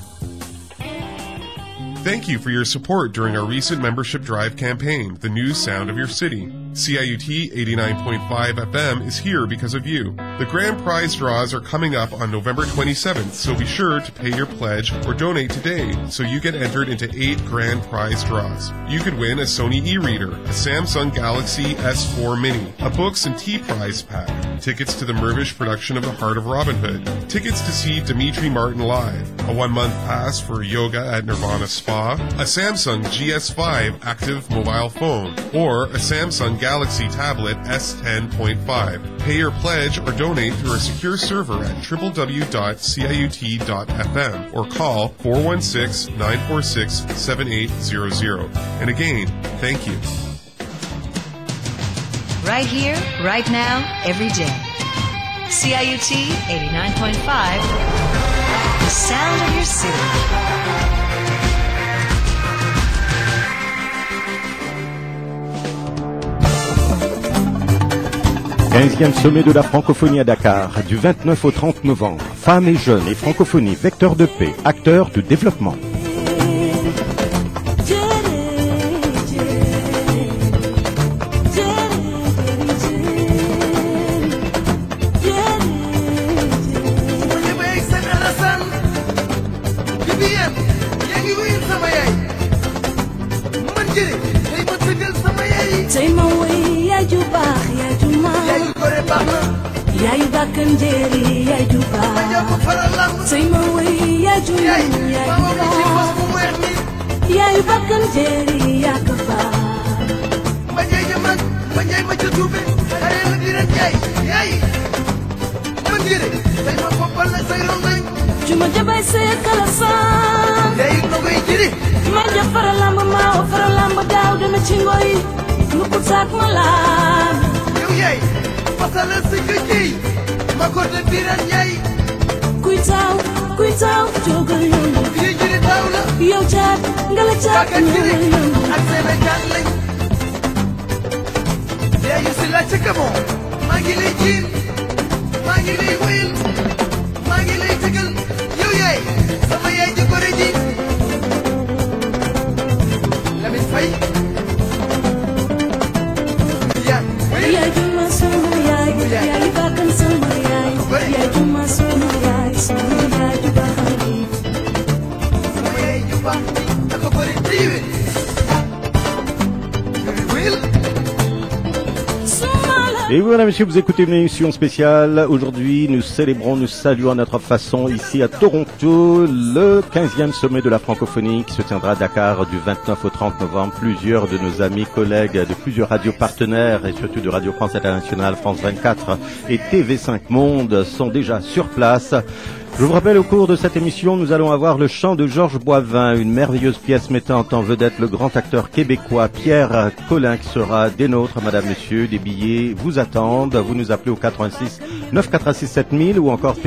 Thank you for your support during our recent membership drive campaign, The New Sound of Your City. CIUT 89.5 FM is here because of you. The grand prize draws are coming up on November 27th, so be sure to pay your pledge or donate today so you get entered into 8 grand prize draws. You could win a Sony e-reader, a Samsung Galaxy S4 Mini, a books and tea prize pack, tickets to the Mirvish production of The Heart of Robin Hood, tickets to see Dimitri Martin live, a 1-month pass for yoga at Nirvana Spa, a Samsung GS5 active mobile phone, or a Samsung Galaxy tablet S10.5. Pay your pledge or donate through our secure server at www.ciut.fm or call 416-946-7800. And again, thank you. Right here, right now, every day. CIUT 89.5, the sound of your city. 15e sommet de la francophonie à Dakar, du 29 au 30 novembre. Femmes et jeunes et francophonie, vecteurs de paix, acteurs de développement. Et voilà, messieurs, vous écoutez une émission spéciale. Aujourd'hui, nous célébrons, nous saluons à notre façon ici à Toronto le 15e sommet de la francophonie qui se tiendra à Dakar du 29 au 30 novembre. Plusieurs de nos amis, collègues de plusieurs radios partenaires et surtout de Radio France Internationale, France 24 et TV5 Monde sont déjà sur place. Je vous rappelle, au cours de cette émission, nous allons avoir le chant de Georges Boivin, une merveilleuse pièce mettant en vedette le grand acteur québécois Pierre Collin qui sera des nôtres. Madame, monsieur, des billets vous attendent. Vous nous appelez au 86 946 7000 ou encore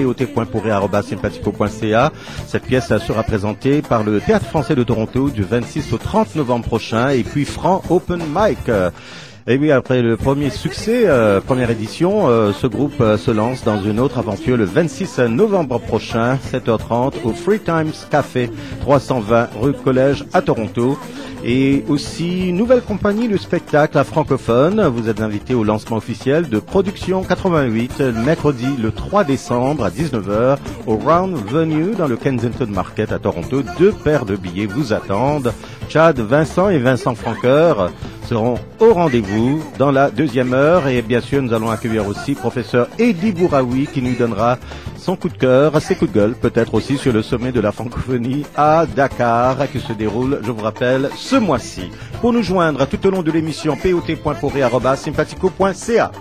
pot.pourré@sympathico.ca. Cette pièce sera présentée par le Théâtre français de Toronto du 26 au 30 novembre prochain et puis Franc Open Mic. Et oui, après le premier succès, première édition, ce groupe se lance dans une autre aventure le 26 novembre prochain, 7h30, au Free Times Café, 320 rue Collège à Toronto. Et aussi, nouvelle compagnie de spectacle à francophone. Vous êtes invité au lancement officiel de Production 88, mercredi le 3 décembre à 19h, au Round Venue dans le Kensington Market à Toronto. 2 paires de billets vous attendent. Chad Vincent et Vincent Franqueur seront au rendez-vous dans la deuxième heure. Et bien sûr, nous allons accueillir aussi professeur Eddie Bouraoui qui nous donnera son coup de cœur, ses coups de gueule, peut-être aussi sur le sommet de la francophonie à Dakar, qui se déroule, je vous rappelle, ce mois-ci. Pour nous joindre tout au long de l'émission, pot.pourri@sympathico.ca.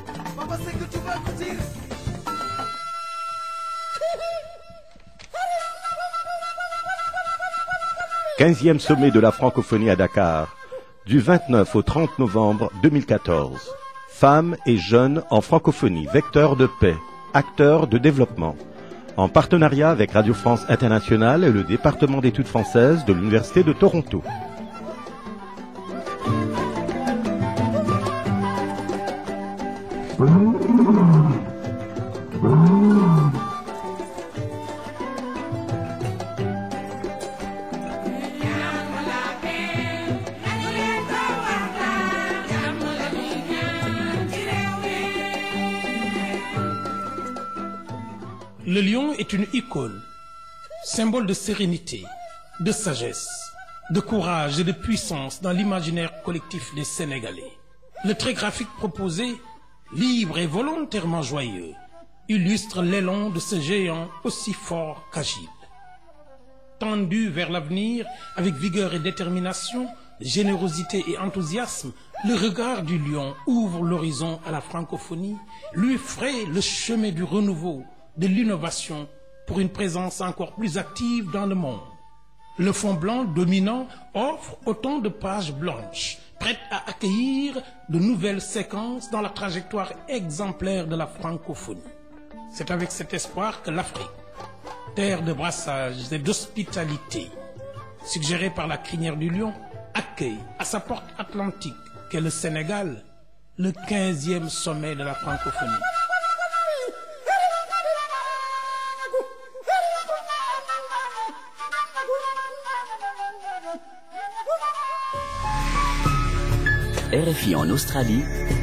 15e sommet de la francophonie à Dakar, du 29 au 30 novembre 2014. Femmes et jeunes en francophonie, vecteurs de paix, acteurs de développement. En partenariat avec Radio France Internationale et le département d'études françaises de l'Université de Toronto. Le lion est une icône, symbole de sérénité, de sagesse, de courage et de puissance dans l'imaginaire collectif des Sénégalais. Le trait graphique proposé, libre et volontairement joyeux, illustre l'élan de ce géant aussi fort qu'agile. Tendu vers l'avenir avec vigueur et détermination, générosité et enthousiasme, le regard du lion ouvre l'horizon à la francophonie, lui fraye le chemin du renouveau, de l'innovation pour une présence encore plus active dans le monde. Le fond blanc dominant offre autant de pages blanches, prêtes à accueillir de nouvelles séquences dans la trajectoire exemplaire de la francophonie. C'est avec cet espoir que l'Afrique, terre de brassage et d'hospitalité, suggérée par la crinière du lion, accueille à sa porte atlantique, qu'est le Sénégal, le 15e sommet de la francophonie. RFI en Australie.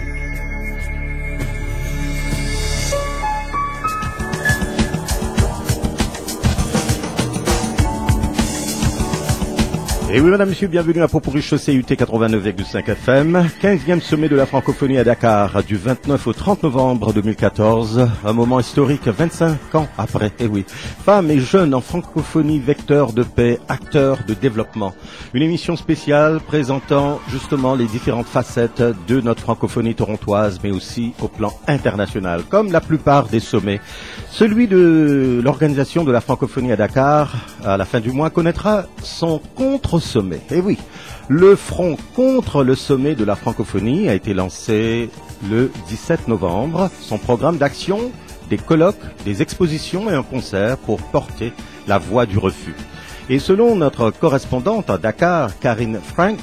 Et oui, madame, monsieur, bienvenue à Pot-Pourri CIUT 89,5 FM. 15e sommet de la francophonie à Dakar, du 29 au 30 novembre 2014. Un moment historique, 25 ans après. Et oui, femmes et jeunes en francophonie, vecteurs de paix, acteurs de développement. Une émission spéciale présentant justement les différentes facettes de notre francophonie torontoise, mais aussi au plan international, comme la plupart des sommets. Celui de l'organisation de la francophonie à Dakar, à la fin du mois, connaîtra son contre-sommet. Et oui, le front contre le sommet de la francophonie a été lancé le 17 novembre. Son programme d'action, des colloques, des expositions et un concert pour porter la voix du refus. Et selon notre correspondante à Dakar, Karine Frank,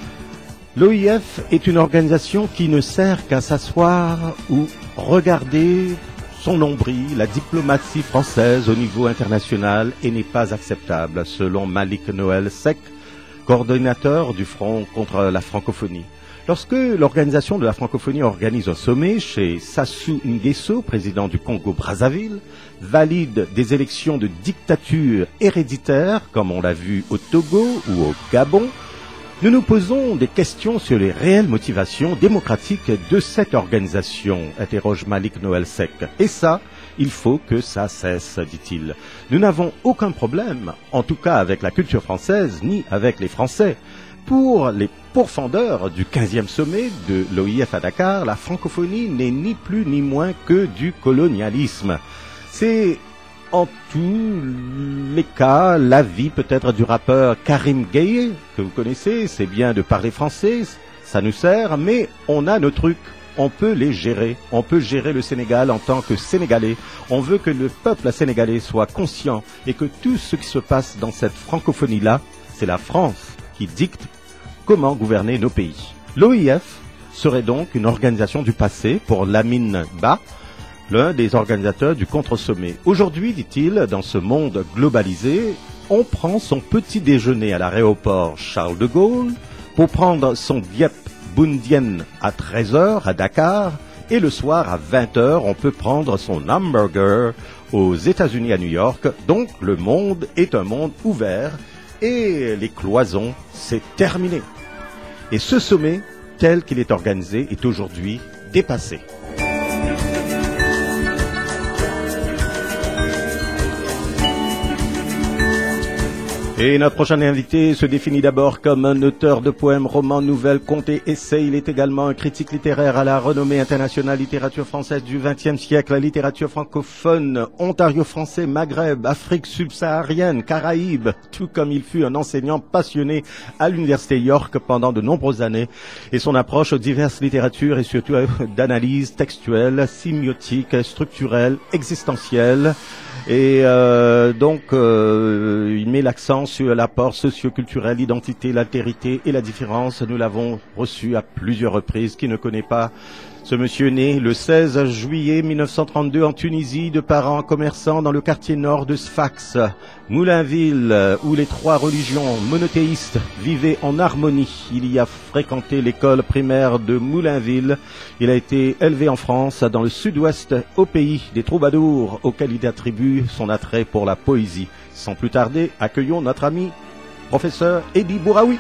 l'OIF est une organisation qui ne sert qu'à s'asseoir ou regarder son nombril, la diplomatie française au niveau international, et n'est pas acceptable, selon Malik Noël Sek, coordinateur du Front contre la francophonie. Lorsque l'organisation de la francophonie organise un sommet chez Sassou Nguesso, président du Congo-Brazzaville, valide des élections de dictature héréditaire, comme on l'a vu au Togo ou au Gabon, nous nous posons des questions sur les réelles motivations démocratiques de cette organisation, interroge Malik Noël Sek. Et ça, il faut que ça cesse, dit-il. Nous n'avons aucun problème, en tout cas avec la culture française, ni avec les Français. Pour les pourfendeurs du 15e sommet de l'OIF à Dakar, la francophonie n'est ni plus ni moins que du colonialisme. C'est en tous les cas l'avis peut-être du rappeur Karim Gueye, que vous connaissez, c'est bien de parler français, ça nous sert, mais on a nos trucs. On peut les gérer. On peut gérer le Sénégal en tant que Sénégalais. On veut que le peuple sénégalais soit conscient et que tout ce qui se passe dans cette francophonie-là, c'est la France qui dicte comment gouverner nos pays. L'OIF serait donc une organisation du passé pour Lamine Ba, l'un des organisateurs du contre-sommet. Aujourd'hui, dit-il, dans ce monde globalisé, on prend son petit déjeuner à l'aéroport Charles de Gaulle pour prendre son Diep Bundien à 13h à Dakar et le soir à 20h, on peut prendre son hamburger aux États-Unis à New York. Donc, le monde est un monde ouvert et les cloisons, c'est terminé. Et ce sommet, tel qu'il est organisé, est aujourd'hui dépassé. Et notre prochain invité se définit d'abord comme un auteur de poèmes, romans, nouvelles, contes et essais. Il est également un critique littéraire à la renommée internationale, littérature française du XXe siècle, littérature francophone, Ontario français, Maghreb, Afrique subsaharienne, Caraïbes, tout comme il fut un enseignant passionné à l'université York pendant de nombreuses années. Et son approche aux diverses littératures et surtout d'analyse textuelle, sémiotique, structurelle, existentielle. Et donc, il met l'accent sur l'apport socio-culturel, l'identité, l'altérité et la différence. Nous l'avons reçu à plusieurs reprises. Qui ne connaît pas ce monsieur né le 16 juillet 1932 en Tunisie, de parents commerçants dans le quartier nord de Sfax, Moulainville, où les trois religions monothéistes vivaient en harmonie. Il y a fréquenté l'école primaire de Moulainville. Il a été élevé en France, dans le sud-ouest, au pays des troubadours, auquel il attribue son attrait pour la poésie. Sans plus tarder, accueillons notre ami, professeur Eddy Bouraoui.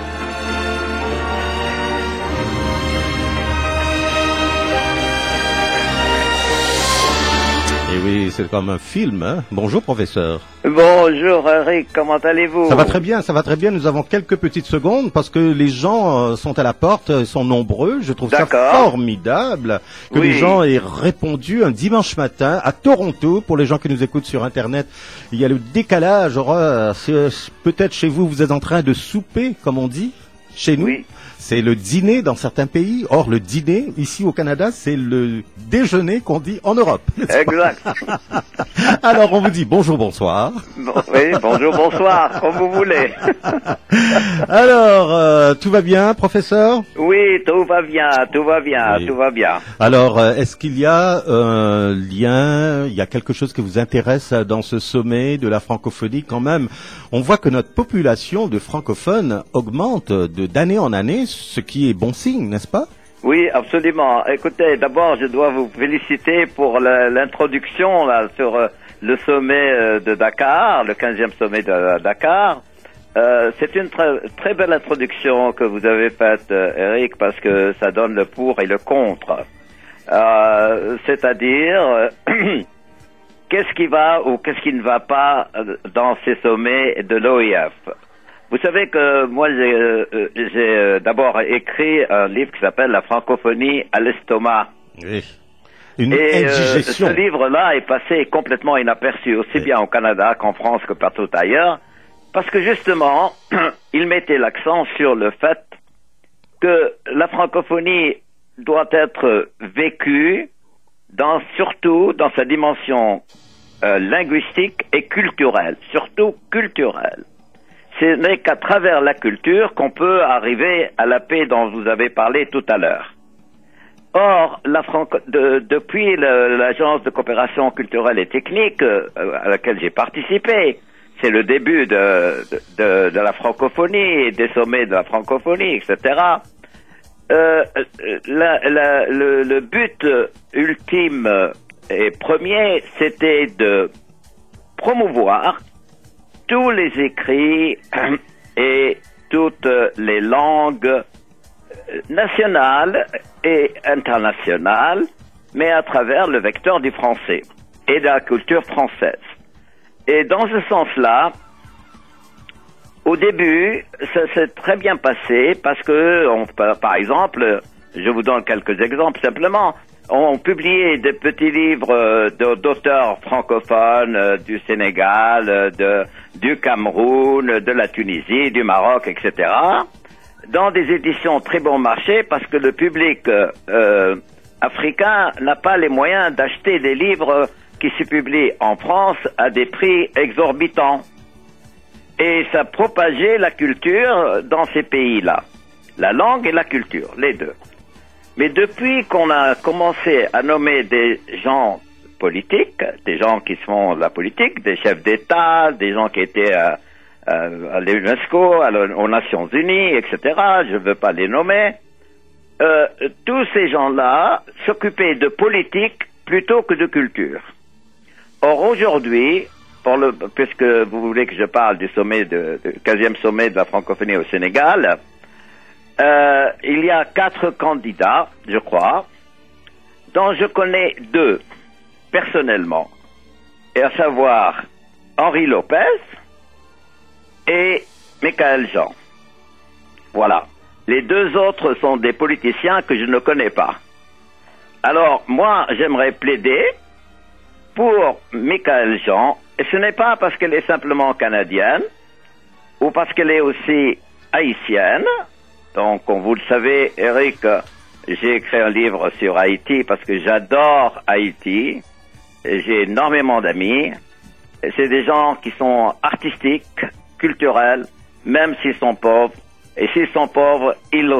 Et oui, c'est comme un film, hein. Bonjour, professeur. Bonjour, Eric. Comment allez-vous? Ça va très bien, ça va très bien. Nous avons quelques petites secondes parce que les gens sont à la porte, sont nombreux. Je trouve ça formidable que les gens aient répondu un dimanche matin à Toronto. Pour les gens qui nous écoutent sur Internet, il y a le décalage. Peut-être chez vous, vous êtes en train de souper, comme on dit. Chez nous, c'est le dîner dans certains pays. Or, le dîner, ici au Canada, c'est le déjeuner qu'on dit en Europe. Exact. Alors, on vous dit bonjour, bonsoir. Oui, bonjour, bonsoir, comme vous voulez. Alors, tout va bien, professeur? Oui, tout va bien, tout va bien, tout va bien. Alors, est-ce qu'il y a un lien, il y a quelque chose qui vous intéresse dans ce sommet de la francophonie quand même? On voit que notre population de francophones augmente d'année en année, ce qui est bon signe, n'est-ce pas? Oui, absolument. Écoutez, d'abord, je dois vous féliciter pour l'introduction là sur le sommet de Dakar, le 15e sommet de Dakar. C'est une très belle introduction que vous avez faite, Eric, parce que ça donne le pour et le contre. C'est-à-dire, qu'est-ce qui va ou qu'est-ce qui ne va pas dans ces sommets de l'OIF? Vous savez que moi, j'ai d'abord écrit un livre qui s'appelle « La francophonie à l'estomac ». Oui. Une indigestion. Ce livre-là est passé complètement inaperçu, aussi bien au Canada qu'en France que partout ailleurs, parce que justement, il mettait l'accent sur le fait que la francophonie doit être vécue surtout dans sa dimension linguistique et culturelle, surtout culturelle. Ce n'est qu'à travers la culture qu'on peut arriver à la paix dont vous avez parlé tout à l'heure. Or, depuis l'Agence de coopération culturelle et technique à laquelle j'ai participé, c'est le début de la francophonie, des sommets de la francophonie, etc. Le but ultime et premier, c'était de promouvoir tous les écrits et toutes les langues nationales et internationales, mais à travers le vecteur du français et de la culture française. Et dans ce sens-là, au début, ça s'est très bien passé parce que, par exemple, je vous donne quelques exemples simplement, on publiait des petits livres d'auteurs francophones du Sénégal, du Cameroun, de la Tunisie, du Maroc, etc., dans des éditions très bon marché parce que le public africain n'a pas les moyens d'acheter des livres qui se publient en France à des prix exorbitants. Et ça propageait la culture dans ces pays-là. La langue et la culture, les deux. Mais depuis qu'on a commencé à nommer des gens politiques, des gens qui font de la politique, des chefs d'État, des gens qui étaient à l'UNESCO, aux Nations Unies, etc., je ne veux pas les nommer, tous ces gens-là s'occupaient de politique plutôt que de culture. Or, aujourd'hui, puisque vous voulez que je parle du sommet du 15e sommet de la francophonie au Sénégal, il y a 4 candidats, je crois, dont je connais 2, personnellement, et à savoir Henri Lopez et Michaël Jean. Voilà. Les 2 autres sont des politiciens que je ne connais pas. Alors, moi, j'aimerais plaider pour Michaël Jean, et ce n'est pas parce qu'elle est simplement canadienne, ou parce qu'elle est aussi haïtienne. Donc, comme vous le savez, Eric, j'ai écrit un livre sur Haïti parce que j'adore Haïti, et j'ai énormément d'amis, et c'est des gens qui sont artistiques, culturels, même s'ils sont pauvres, et s'ils sont pauvres,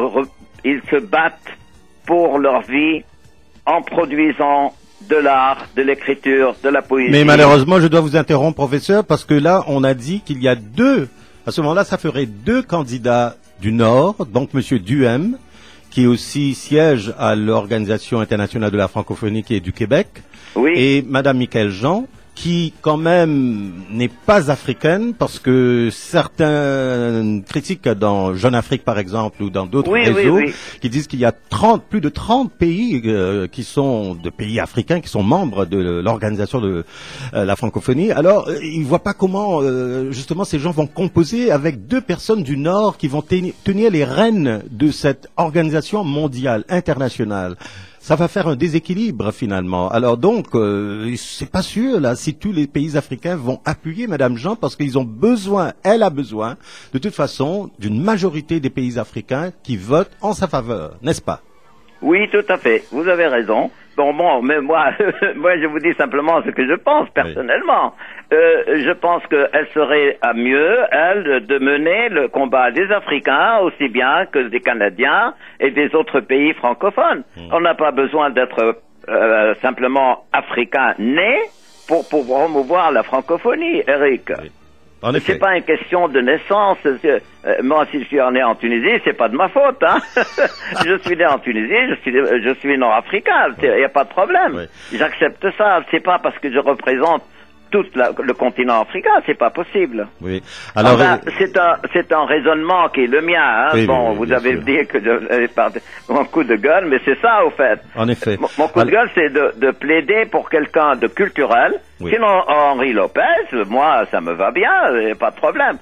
ils se battent pour leur vie en produisant de l'art, de l'écriture, de la poésie. Mais malheureusement, je dois vous interrompre, professeur, parce que là, on a dit qu'il y a 2, à ce moment-là, ça ferait 2 candidats du Nord, donc Monsieur Duhem, qui aussi siège à l'Organisation internationale de la francophonie qui est du Québec, oui. Et Madame Michaël Jean, qui quand même n'est pas africaine, parce que certains critiques dans Jeune Afrique par exemple ou dans d'autres réseaux qui disent qu'il y a plus de 30 pays qui sont de pays africains qui sont membres de l'organisation de la francophonie. Alors ils voient pas comment justement ces gens vont composer avec 2 personnes du Nord qui vont tenir les rênes de cette organisation mondiale, internationale. Ça va faire un déséquilibre finalement. Alors donc, c'est pas sûr là si tous les pays africains vont appuyer Madame Jean parce qu'ils ont besoin, elle a besoin, de toute façon, d'une majorité des pays africains qui votent en sa faveur, n'est-ce pas? Oui, tout à fait. Vous avez raison. Bon, mais moi, je vous dis simplement ce que je pense personnellement. Je pense qu'elle serait à mieux, elle, de mener le combat des Africains aussi bien que des Canadiens et des autres pays francophones. On n'a pas besoin d'être simplement africain né pour promouvoir la francophonie, Eric. C'est pas une question de naissance. Moi, si je suis né en Tunisie, c'est pas de ma faute. Hein. Je suis né en Tunisie, je suis nord-africain. Il n'y a pas de problème. J'accepte ça. C'est pas parce que je représente tout le continent africain, c'est pas possible. Oui. Alors, c'est un raisonnement qui est le mien. Hein. Oui, bon, vous avez dit que mon coup de gueule, mais c'est ça au fait. En effet. Mon coup de gueule, c'est de plaider pour quelqu'un de culturel. Oui. Sinon, Henri Lopez, moi, ça me va bien, pas de problème.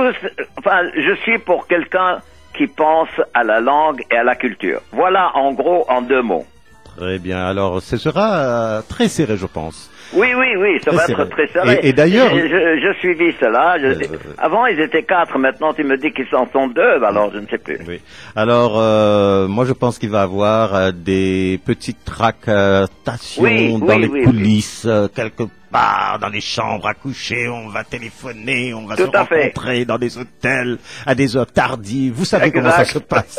Je suis pour quelqu'un qui pense à la langue et à la culture. Voilà, en gros, en 2 mots. Très bien. Alors, ce sera très serré, je pense. Oui, ça va être très serré. Et d'ailleurs, je suivis cela. Avant, ils étaient 4. Maintenant, tu me dis qu'ils en sont 2. Alors, je ne sais plus. Oui. Alors, moi, je pense qu'il va y avoir des petites tractations dans les coulisses, quelque part, dans les chambres à coucher. On va téléphoner, on va se rencontrer dans des hôtels à des heures tardives. Vous savez comment ça se passe.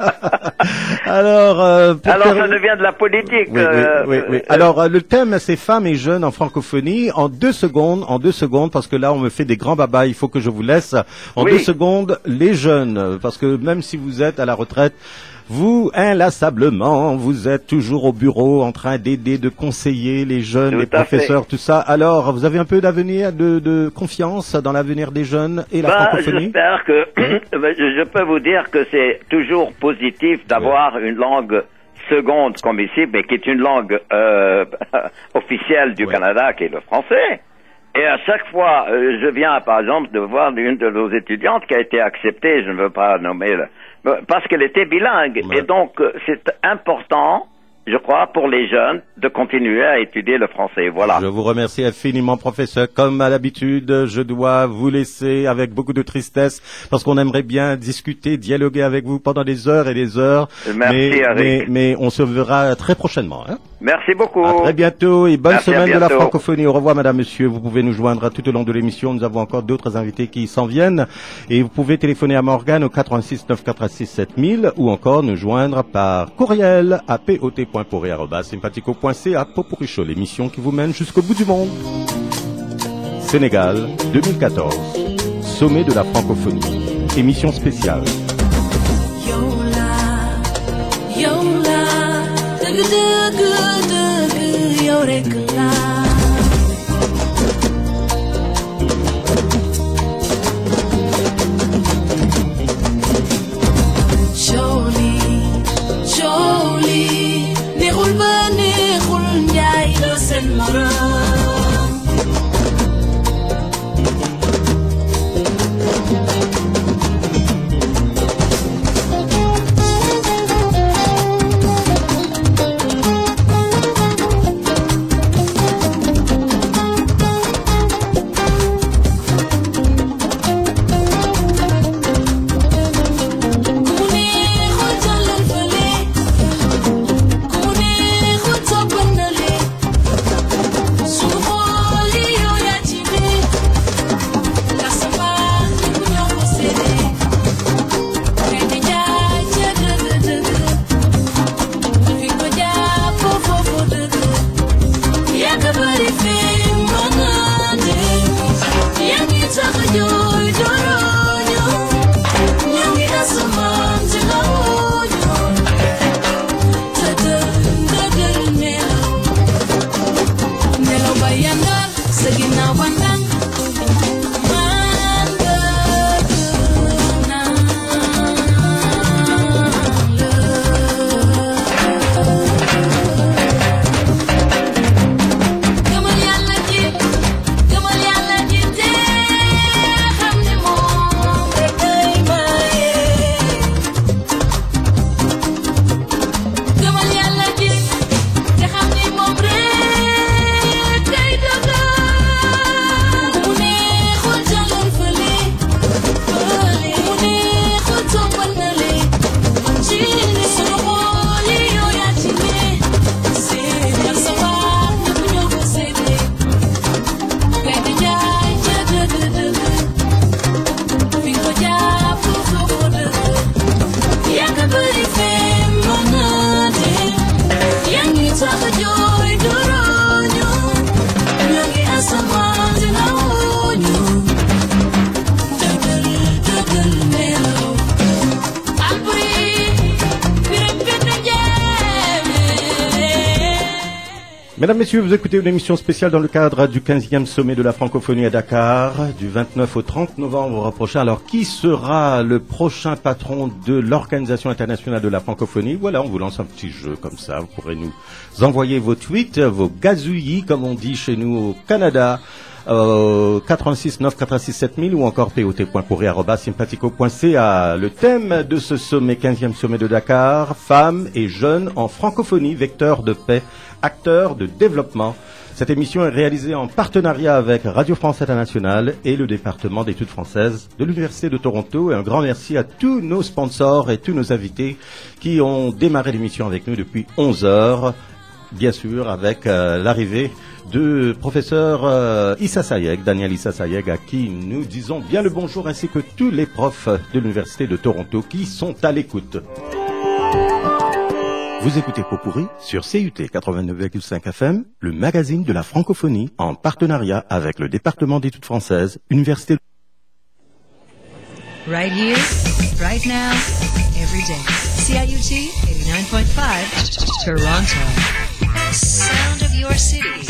Alors, ça devient de la politique. Oui. Alors, le thème, c'est femmes et jeunes en francophonie. En 2 secondes, parce que là, on me fait des grands babas, il faut que je vous laisse. En 2 secondes, les jeunes, parce que même si vous êtes à la retraite, vous, inlassablement, vous êtes toujours au bureau en train d'aider, de conseiller les jeunes, les professeurs, tout ça. Alors, vous avez un peu d'avenir, de confiance dans l'avenir des jeunes et la francophonie? J'espère que, je peux vous dire que c'est toujours positif d'avoir une langue seconde comme ici, mais qui est une langue officielle du Canada, qui est le français. Et à chaque fois, je viens par exemple de voir une de nos étudiantes qui a été acceptée, je ne veux pas nommer, parce qu'elle était bilingue. Et donc, c'est important, je crois, pour les jeunes de continuer à étudier le français. Voilà. Je vous remercie infiniment, professeur. Comme à l'habitude, je dois vous laisser avec beaucoup de tristesse parce qu'on aimerait bien discuter, dialoguer avec vous pendant des heures et des heures. Merci, Eric. Mais on se verra très prochainement. Hein? Merci beaucoup. À très bientôt et bonne Merci, semaine de la francophonie. Au revoir, madame, monsieur. Vous pouvez nous joindre tout au long de l'émission. Nous avons encore d'autres invités qui s'en viennent. Et vous pouvez téléphoner à Morgane au 86 946 7000 ou encore nous joindre par courriel à pot.pourri@sympathico.ca. Popurri Show, l'émission qui vous mène jusqu'au bout du monde. Sénégal, 2014. Sommet de la francophonie. Émission spéciale. Mesdames, Messieurs, vous écoutez une émission spéciale dans le cadre du 15e sommet de la francophonie à Dakar, du 29 au 30 novembre prochain. Alors, qui sera le prochain patron de l'Organisation internationale de la francophonie? Voilà, on vous lance un petit jeu comme ça. Vous pourrez nous envoyer vos tweets, vos gazouillis, comme on dit chez nous au Canada, 86 946 7000 ou encore pot.pourri@sympathico.ca. Le thème de ce sommet, 15e sommet de Dakar, femmes et jeunes en francophonie, vecteurs de paix, acteurs de développement. Cette émission est réalisée en partenariat avec Radio France Internationale et le département d'études françaises de l'Université de Toronto. Et un grand merci à tous nos sponsors et tous nos invités qui ont démarré l'émission avec nous depuis 11 heures. Bien sûr, avec l'arrivée de professeur Issa Sayeg, Daniel Issa Sayeg, à qui nous disons bien le bonjour, ainsi que tous les profs de l'Université de Toronto qui sont à l'écoute. Vous écoutez Popurri sur CUT 89,5 FM, le magazine de la francophonie, en partenariat avec le département d'études françaises, Université de... Right here, right now, every day. CIUT 89.5, Toronto. Sound of your city.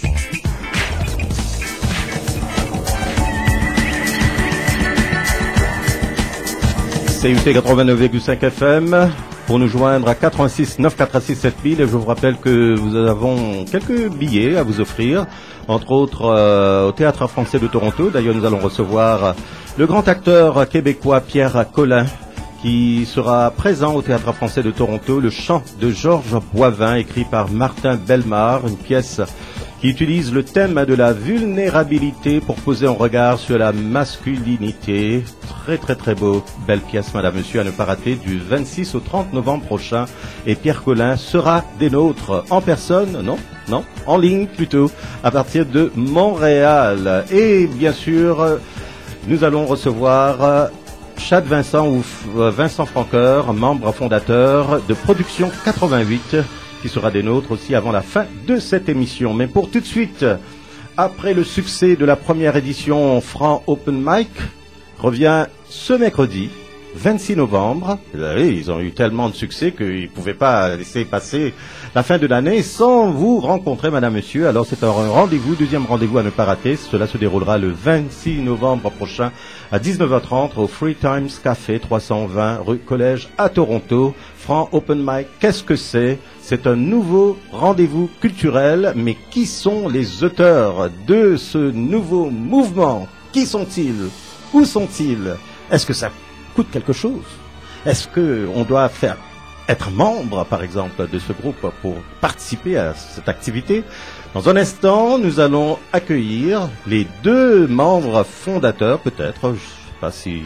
CUT 89,5 FM. Pour nous joindre à 86 946 7000, et je vous rappelle que nous avons quelques billets à vous offrir, entre autres au Théâtre français de Toronto. D'ailleurs, nous allons recevoir le grand acteur québécois Pierre Collin, qui sera présent au Théâtre français de Toronto, le chant de Georges Boivin, écrit par Martin Bellemare, une pièce qui utilise le thème de la vulnérabilité pour poser un regard sur la masculinité. Très très très beau, belle pièce madame, monsieur, à ne pas rater du 26 au 30 novembre prochain. Et Pierre Collin sera des nôtres en personne, non, en ligne plutôt, à partir de Montréal. Et bien sûr, nous allons recevoir Chad Vincent ou Vincent Franqueur, membre fondateur de Production 88, qui sera des nôtres aussi avant la fin de cette émission. Mais pour tout de suite, après le succès de la première édition Franc Open Mic, revient ce mercredi, 26 novembre. Ils ont eu tellement de succès qu'ils ne pouvaient pas laisser passer la fin de l'année sans vous rencontrer, madame, monsieur. Alors c'est un rendez-vous, deuxième rendez-vous à ne pas rater. Cela se déroulera le 26 novembre prochain à 19h30 au Free Times Café 320 rue Collège à Toronto. Franc Open Mic, qu'est-ce que c'est? C'est un nouveau rendez-vous culturel, mais qui sont les auteurs de ce nouveau mouvement? Qui sont-ils? Où sont-ils? Est-ce que ça coûte quelque chose? Est-ce qu'on doit être membre, par exemple, de ce groupe pour participer à cette activité? Dans un instant, nous allons accueillir les deux membres fondateurs, peut-être, je ne sais pas si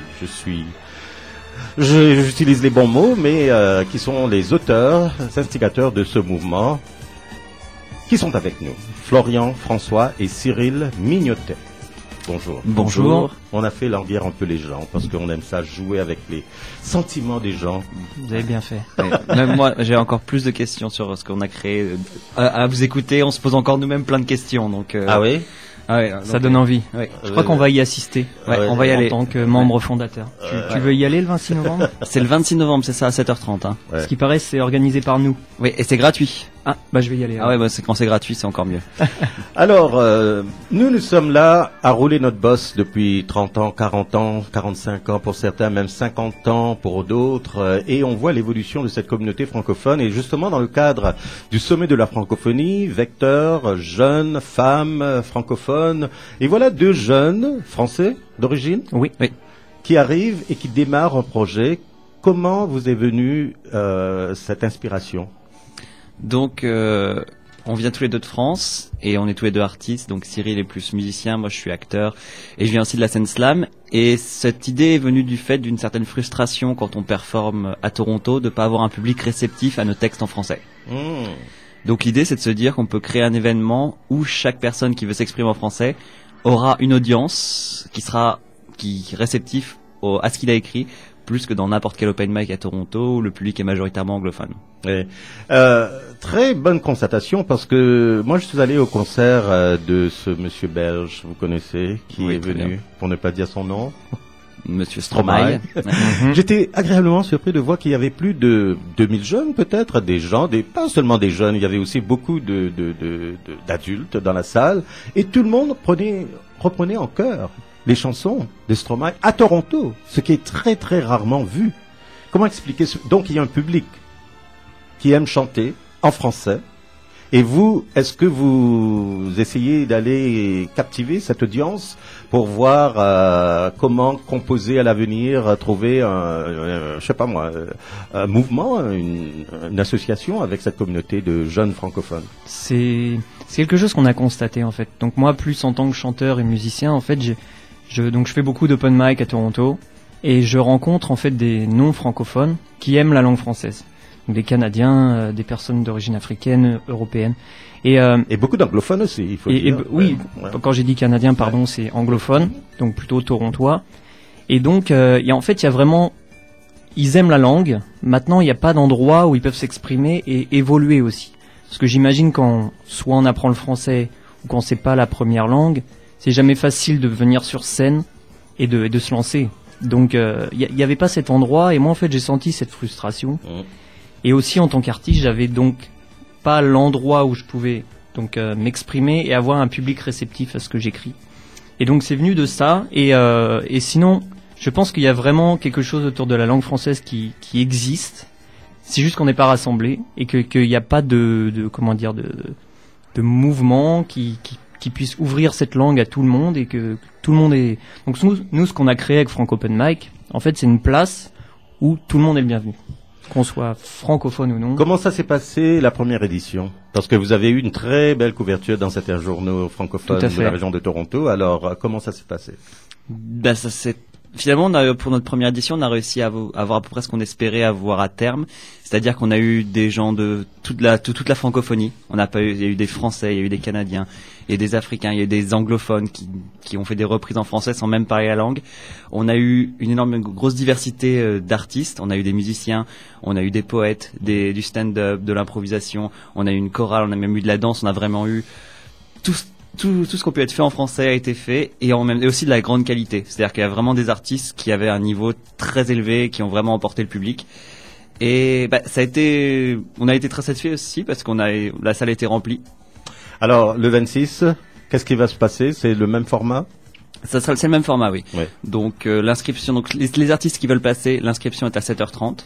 j'utilise les bons mots, mais qui sont les auteurs, les instigateurs de ce mouvement, qui sont avec nous. Florian François et Cyril Mignotet. Bonjour. Bonjour. On a fait languir un peu les gens parce qu'on aime ça, jouer avec les sentiments des gens. Vous avez bien fait. Oui. Même moi, j'ai encore plus de questions sur ce qu'on a créé. À vous écouter, on se pose encore nous-mêmes plein de questions. Donc, Ah oui? Ah ouais, ça donne envie. Ouais. Je crois qu'on va y assister. On va y aller en tant que membre fondateur. Tu veux y aller le 26 novembre? C'est le 26 novembre, c'est ça, à 7h30. Hein. Ce qui paraît, c'est organisé par nous. Oui, et c'est gratuit. Ah, bah je vais y aller. Ah ouais, bah, quand c'est gratuit, c'est encore mieux. Alors, nous sommes là à rouler notre bosse depuis 30 ans, 40 ans, 45 ans pour certains, même 50 ans pour d'autres. Et on voit l'évolution de cette communauté francophone. Et justement, dans le cadre du sommet de la francophonie, vecteur, jeunes, femmes, francophones. Et voilà deux jeunes français d'origine. Oui. Qui arrivent et qui démarrent un projet. Comment vous est venue cette inspiration? Donc, on vient tous les deux de France et on est tous les deux artistes. Donc, Cyril est plus musicien, moi je suis acteur et je viens aussi de la scène slam. Et cette idée est venue du fait d'une certaine frustration quand on performe à Toronto de pas avoir un public réceptif à nos textes en français. Donc, l'idée c'est de se dire qu'on peut créer un événement où chaque personne qui veut s'exprimer en français aura une audience qui est réceptif à ce qu'il a écrit, plus que dans n'importe quel open mic à Toronto où le public est majoritairement anglophone. Oui. Très bonne constatation parce que moi je suis allé au concert de ce monsieur belge, vous connaissez, qui est venu, pour ne pas dire son nom. Monsieur Stromae. J'étais agréablement surpris de voir qu'il y avait plus de 2000 jeunes peut-être, des gens, pas seulement des jeunes, il y avait aussi beaucoup d'adultes dans la salle et tout le monde reprenait en chœur les chansons de Stromae à Toronto, ce qui est très très rarement vu. Comment expliquer Donc il y a un public qui aime chanter en français. Et vous, est-ce que vous essayez d'aller captiver cette audience pour voir comment composer à l'avenir, trouver un mouvement, une association avec cette communauté de jeunes francophones? C'est quelque chose qu'on a constaté en fait. Donc moi, plus en tant que chanteur et musicien, en fait, je fais beaucoup d'open mic à Toronto et je rencontre en fait des non-francophones qui aiment la langue française. Donc des Canadiens, des personnes d'origine africaine, européenne. Et beaucoup d'anglophones aussi, il faut dire. Oui, quand j'ai dit Canadien, pardon, c'est anglophone, donc plutôt torontois. Et donc, en fait, il y a vraiment... Ils aiment la langue. Maintenant, il n'y a pas d'endroit où ils peuvent s'exprimer et évoluer aussi. Parce que j'imagine quand soit on apprend le français ou quand c'est pas la première langue, c'est jamais facile de venir sur scène et de se lancer. Donc, il n'y avait pas cet endroit. Et moi, en fait, j'ai senti cette frustration. Et aussi, en tant qu'artiste, j'avais donc pas l'endroit où je pouvais donc m'exprimer et avoir un public réceptif à ce que j'écris. Et donc, c'est venu de ça. Et sinon, je pense qu'il y a vraiment quelque chose autour de la langue française qui existe. C'est juste qu'on n'est pas rassemblés et qu'il n'y a pas de mouvement qui puisse ouvrir cette langue à tout le monde et que tout le monde est... Donc, nous, ce qu'on a créé avec Franco Open Mic, en fait, c'est une place où tout le monde est le bienvenu. qu'on soit francophone ou non. Comment ça s'est passé la première édition? Parce que vous avez eu une très belle couverture dans certains journaux francophones de la région de Toronto. Alors, comment ça s'est passé? Ben, ça s'est finalement, pour notre première édition, on a réussi à avoir à peu près ce qu'on espérait avoir à terme. C'est-à-dire qu'on a eu des gens de toute la francophonie. Il y a eu des Français, il y a eu des Canadiens, il y a eu des Africains, il y a eu des anglophones qui ont fait des reprises en français sans même parler la langue. On a eu une grosse diversité d'artistes. On a eu des musiciens, on a eu des poètes, du stand-up, de l'improvisation. On a eu une chorale, on a même eu de la danse. On a vraiment eu tout ce qu'on peut être fait en français a été fait et aussi de la grande qualité. C'est-à-dire qu'il y a vraiment des artistes qui avaient un niveau très élevé, qui ont vraiment emporté le public. Et on a été très satisfaits aussi parce la salle a été remplie. Alors, le 26, qu'est-ce qui va se passer? C'est le même format? C'est le même format, oui. Ouais. Donc, l'inscription, les artistes qui veulent passer, l'inscription est à 7h30.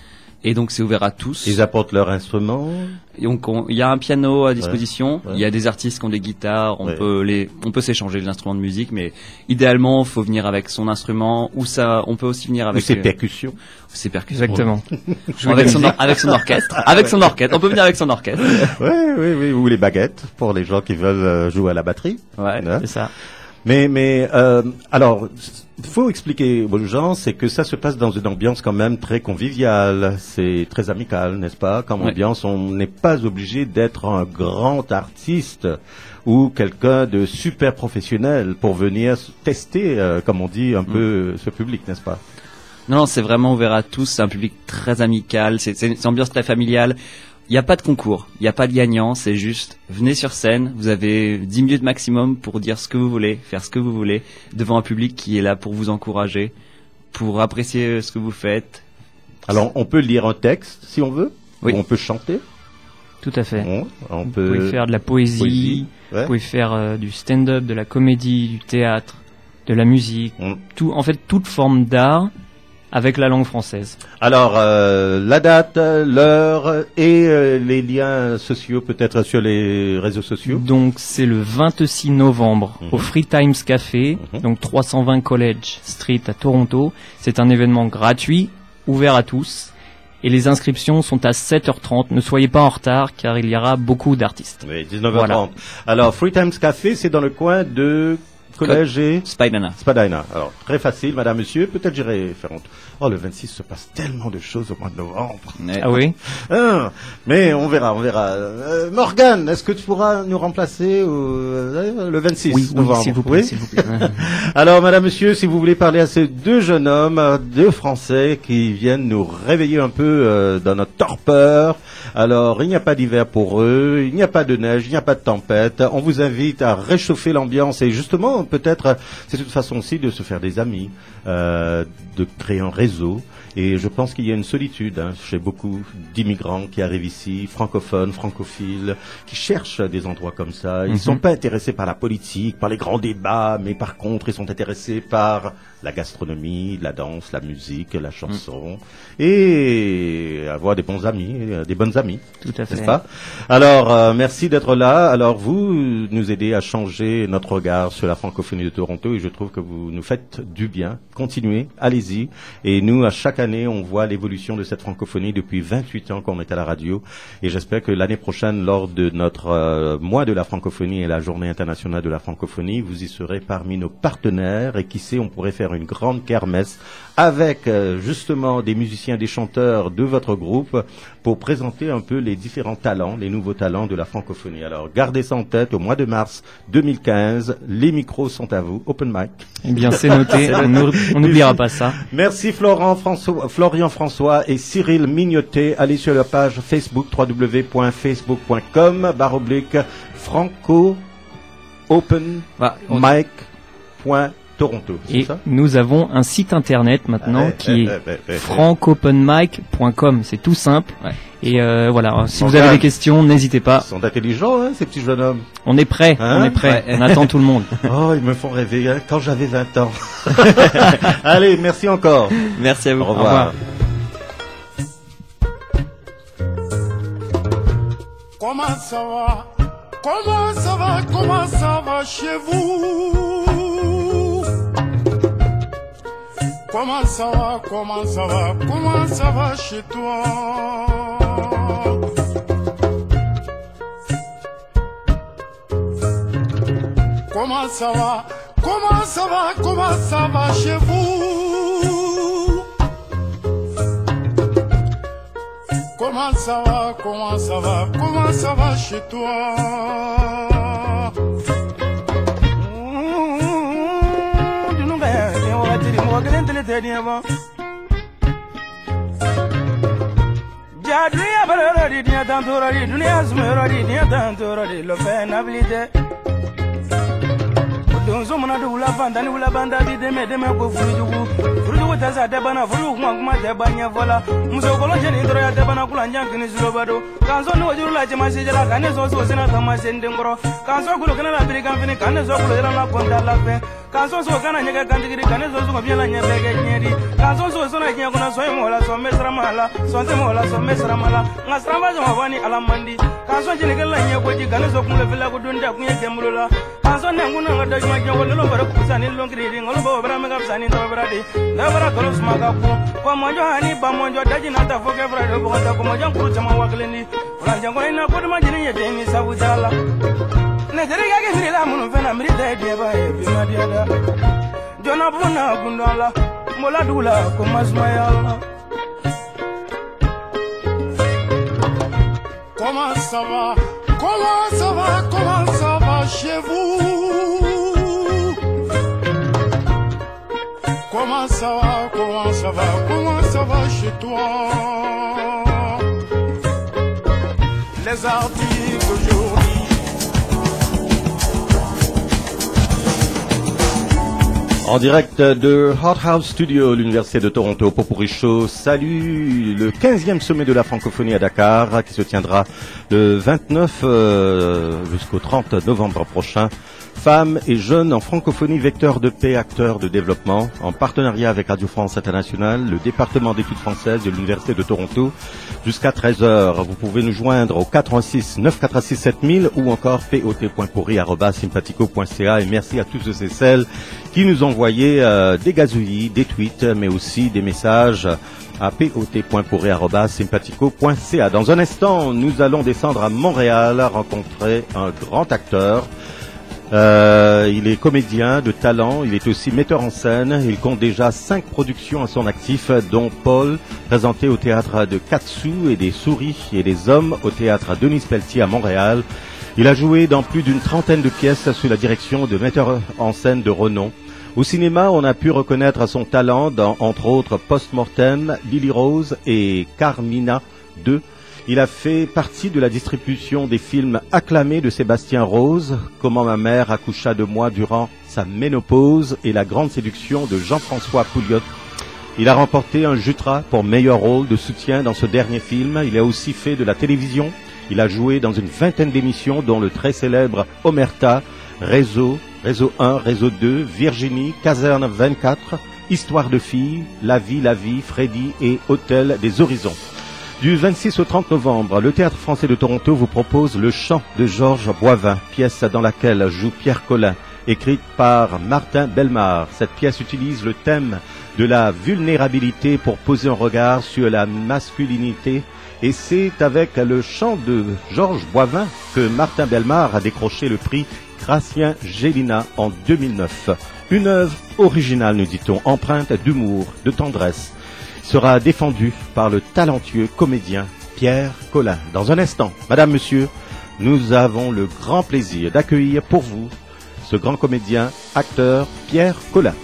Et donc c'est ouvert à tous. Ils apportent leur instrument. Donc il y a un piano à disposition. Ouais. Il y a des artistes qui ont des guitares. On peut s'échanger les instruments de musique, mais idéalement il faut venir avec son instrument ou on peut aussi venir avec ses percussions. Ses percussions. Exactement. avec son orchestre. Avec son orchestre. On peut venir avec son orchestre. Oui. Ou les baguettes pour les gens qui veulent jouer à la batterie. Ouais, c'est ça. Mais alors, faut expliquer aux gens, c'est que ça se passe dans une ambiance quand même très conviviale, c'est très amical, n'est-ce pas? Comme ambiance, on n'est pas obligé d'être un grand artiste ou quelqu'un de super professionnel pour venir tester, comme on dit, un peu ce public, n'est-ce pas? Non, c'est vraiment ouvert à tous, c'est un public très amical, c'est une ambiance très familiale. Il n'y a pas de concours, il n'y a pas de gagnant, c'est juste, venez sur scène, vous avez 10 minutes maximum pour dire ce que vous voulez, faire ce que vous voulez, devant un public qui est là pour vous encourager, pour apprécier ce que vous faites. Alors, on peut lire un texte, si on veut, ou on peut chanter. Tout à fait. Vous pouvez faire de la poésie, vous pouvez faire du stand-up, de la comédie, du théâtre, de la musique, en fait, toute forme d'art. Avec la langue française. Alors, la date, l'heure et les liens sociaux peut-être sur les réseaux sociaux. Donc, c'est le 26 novembre au Free Times Café, donc 320 College Street à Toronto. C'est un événement gratuit, ouvert à tous. Et les inscriptions sont à 7h30. Ne soyez pas en retard car il y aura beaucoup d'artistes. Oui, 19h30. Voilà. Alors, Free Times Café, c'est dans le coin de... Collège et Spadina. Alors, très facile, madame, monsieur. Peut-être j'irai faire honte. Oh, le 26 se passe tellement de choses au mois de novembre. Ah oui? Mais on verra. Morgane, est-ce que tu pourras nous remplacer le 26 novembre? Oui, s'il vous plaît. Alors, madame, monsieur, si vous voulez parler à ces deux jeunes hommes, deux Français qui viennent nous réveiller un peu dans notre torpeur. Alors, il n'y a pas d'hiver pour eux, il n'y a pas de neige, il n'y a pas de tempête. On vous invite à réchauffer l'ambiance et justement, peut-être, c'est une façon aussi de se faire des amis, de créer un réseau. Et je pense qu'il y a une solitude chez beaucoup d'immigrants qui arrivent ici, francophones, francophiles, qui cherchent des endroits comme ça. Ils ne sont pas intéressés par la politique, par les grands débats, mais par contre, ils sont intéressés par la gastronomie, la danse, la musique, la chanson, et avoir des bons amis, des bonnes amies. Tout à fait. N'est-ce pas? Alors, merci d'être là. Alors, vous nous aidez à changer notre regard sur la francophonie de Toronto, et je trouve que vous nous faites du bien. Continuez, allez-y. Et nous, à chaque année, on voit l'évolution de cette francophonie depuis 28 ans qu'on est à la radio. Et j'espère que l'année prochaine, lors de notre mois de la francophonie et la journée internationale de la francophonie, vous y serez parmi nos partenaires. Et qui sait, on pourrait faire une grande kermesse avec justement des musiciens, des chanteurs de votre groupe pour présenter un peu les différents talents, les nouveaux talents de la francophonie. Alors, gardez ça en tête, au mois de mars 2015, les micros sont à vous. Open mic. Eh bien, c'est noté. On n'oubliera pas ça. Merci Florian François et Cyril Mignotet. Allez sur la page Facebook www.facebook.com/franco open mic. Toronto, et ça nous avons un site internet maintenant qui est francopenmic.com. C'est tout simple. Et voilà, si vous avez des questions, n'hésitez pas. Ils sont intelligents, ces petits jeunes hommes. On est prêts, on attend tout le monde. Oh, ils me font rêver, quand j'avais 20 ans. Allez, merci encore. Merci à vous. Au revoir. Comment ça va? Comment ça va? Comment ça va chez vous? Comment ça va, comment ça va, comment ça va chez toi? Comment ça va, comment ça va, comment ça va chez vous? Comment ça va, comment ça va, comment ça va chez toi? Jadria barari dia tantorari dunia zmerari dia tantorari lo penabilité. Don somona do la vanda ni la banda bi de ko furujugu taza de bana furu kuma de banya vola muso kolo jeni ndoro ya de bana kula nyankini zulobado kanzo ni wajuru la jema sejala kanezo so sina kama sendengoro kanzo kulo kana la biri kamfini kanezo kulo ira la konda la fe kanzo so kana nyega kandigiri kanezo so biela nyebege nyeri kanzo so sona nyega kuna so mola so mesra mala so te mola so mesra mala ngasramba jo wani alamandi kanzo jeni kala nyego ji kanezo kulo vila kudunda kunye kemulula kanzo nenguna ngada juma jongo lo bara kusani longri ngolo bo bara mega sani to bara de da bara kolos magaku ko monjo hani ba monjo daji na ta foke bara do ko ta ko monjo kuru chama wakleni wala jango ina ko ma jini yete ni sabujala ne dere ga ke la munu fena mri de de ba e bi ma dia da jona buna gundala mola dula ko masmaya. Comment ça va, comment ça va, comment ça va chez vous? Comment ça va, comment ça va, comment ça va chez toi? Les articles d'aujourd'hui. En direct de Hot House Studio, l'Université de Toronto, Popurrí Show salue le 15e sommet de la francophonie à Dakar qui se tiendra le 29 jusqu'au 30 novembre prochain. Femmes et jeunes en francophonie, vecteurs de paix, acteurs de développement, en partenariat avec Radio France Internationale, le département d'études françaises de l'Université de Toronto, jusqu'à 13h. Vous pouvez nous joindre au 86 946 7000 ou encore pot.pourri@sympathico.ca. Et merci à tous ceux et celles qui nous envoyaient des gazouillis, des tweets, mais aussi des messages à pot.pourri@sympathico.ca. Dans un instant, nous allons descendre à Montréal, rencontrer un grand acteur. Il est comédien de talent, il est aussi metteur en scène, il compte déjà 5 productions à son actif, dont Paul, présenté au théâtre de Katsu, et des souris et des hommes au théâtre Denis Pelletier à Montréal. Il a joué dans plus d'une trentaine de pièces sous la direction de metteurs en scène de renom. Au cinéma, on a pu reconnaître son talent dans, entre autres, Post-Mortem, Lily Rose et Carmina 2. Il a fait partie de la distribution des films acclamés de Sébastien Rose, Comment ma mère accoucha de moi durant sa ménopause et La grande séduction de Jean-François Pouliot. Il a remporté un Jutra pour meilleur rôle de soutien dans ce dernier film. Il a aussi fait de la télévision. Il a joué dans une vingtaine d'émissions, dont le très célèbre Omerta, Réseau 1, Réseau 2, Virginie, Caserne 24, Histoire de filles, La vie, Freddy et Hôtel des Horizons. Du 26 au 30 novembre, le Théâtre français de Toronto vous propose Le Chant de Georges Boivin, pièce dans laquelle joue Pierre Collin, écrite par Martin Bellemare. Cette pièce utilise le thème de la vulnérabilité pour poser un regard sur la masculinité, et c'est avec Le Chant de Georges Boivin que Martin Bellemare a décroché le prix Gratien Gélina en 2009. Une œuvre originale, nous dit-on, empreinte d'humour, de tendresse, sera défendu par le talentueux comédien Pierre Collin. Dans un instant, Madame, Monsieur, nous avons le grand plaisir d'accueillir pour vous ce grand comédien, acteur Pierre Collin.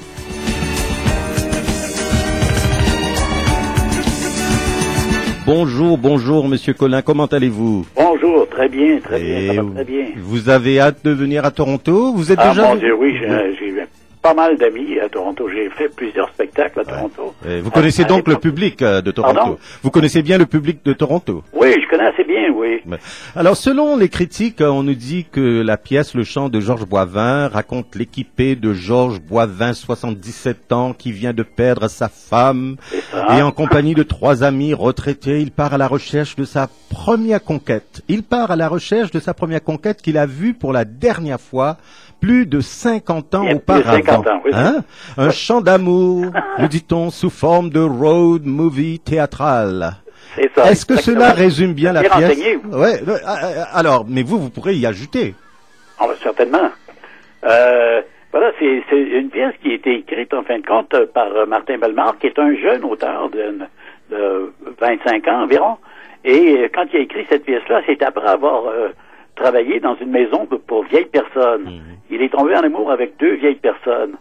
Bonjour, Monsieur Collin, comment allez-vous? Bonjour, très bien, ça va très bien. Vous avez hâte de venir à Toronto? Vous êtes déjà... mon Dieu, oui, j'ai pas mal d'amis à Toronto. J'ai fait plusieurs spectacles à Toronto. Vous connaissez donc le public de Toronto? Pardon? Vous connaissez bien le public de Toronto? Oui, je connais assez bien, oui. Alors, selon les critiques, on nous dit que la pièce Le Chant de Georges Boivin raconte l'équipée de Georges Boivin, 77 ans, qui vient de perdre sa femme. Et en compagnie de 3 amis retraités, il part à la recherche de sa première conquête. Qu'il a vue pour la dernière fois plus de 50 ans Il y a auparavant. plus de 50 ans, oui. Hein? Un chant d'amour, nous dit-on, sous forme de road movie théâtral. C'est ça. Est-ce que exactement. cela résume bien la Bien pièce? renseigné. Ouais. Alors, mais vous pourrez y ajouter. Ah, ben, certainement. Voilà, c'est une pièce qui a été écrite, en fin de compte, par Martin Bellemare, qui est un jeune auteur de 25 ans environ. Et quand il a écrit cette pièce-là, c'est après avoir travaillé dans une maison pour vieilles personnes. Il est tombé en amour avec deux vieilles personnes.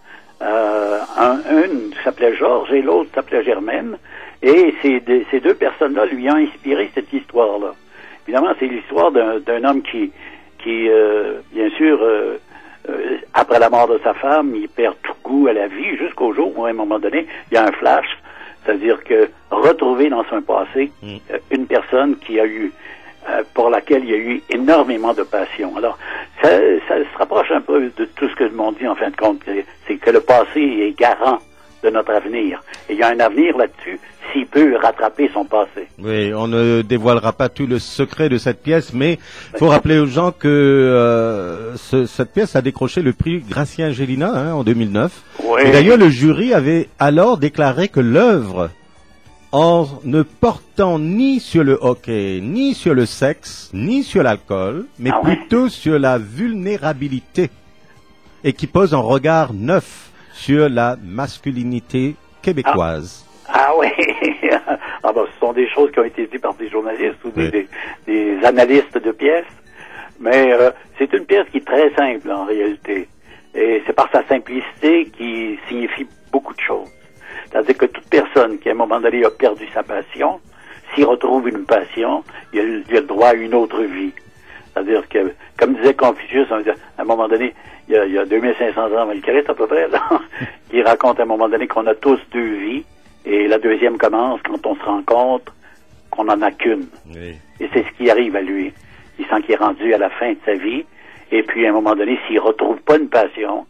Une s'appelait Georges et l'autre s'appelait Germaine. Et ces deux personnes-là lui ont inspiré cette histoire-là. Évidemment, c'est l'histoire d'un homme qui bien sûr, après la mort de sa femme, il perd tout goût à la vie jusqu'au jour où, à un moment donné, il y a un flash. C'est-à-dire que retrouver dans son passé une personne qui a eu, pour laquelle il y a eu énormément de passion. Alors, ça se rapproche un peu de tout ce que m'ont dit en fin de compte. C'est que le passé est garant de notre avenir. Et il y a un avenir là-dessus s'il peut rattraper son passé. Oui, on ne dévoilera pas tout le secret de cette pièce, mais il faut rappeler aux gens que cette pièce a décroché le prix Gratien Gélina en 2009. Oui. Et d'ailleurs, le jury avait alors déclaré que l'œuvre, en ne portant ni sur le hockey, ni sur le sexe, ni sur l'alcool, mais plutôt sur la vulnérabilité, et qui pose un regard neuf sur la masculinité québécoise. Ah oui, ah ben, ce sont des choses qui ont été dites par des journalistes ou des analystes de pièces, mais c'est une pièce qui est très simple en réalité, et c'est par sa simplicité qui signifie beaucoup de choses. C'est-à-dire que toute personne qui à un moment donné a perdu sa passion, s'il retrouve une passion, il a le droit à une autre vie. C'est-à-dire que, comme disait Confucius, à un moment donné, il y a 2500 ans avant le Christ à peu près, là, il raconte à un moment donné qu'on a tous deux vies, et la deuxième commence quand on se rend compte qu'on n'en a qu'une. Oui. Et c'est ce qui arrive à lui. Il sent qu'il est rendu à la fin de sa vie, et puis à un moment donné, s'il retrouve pas une passion,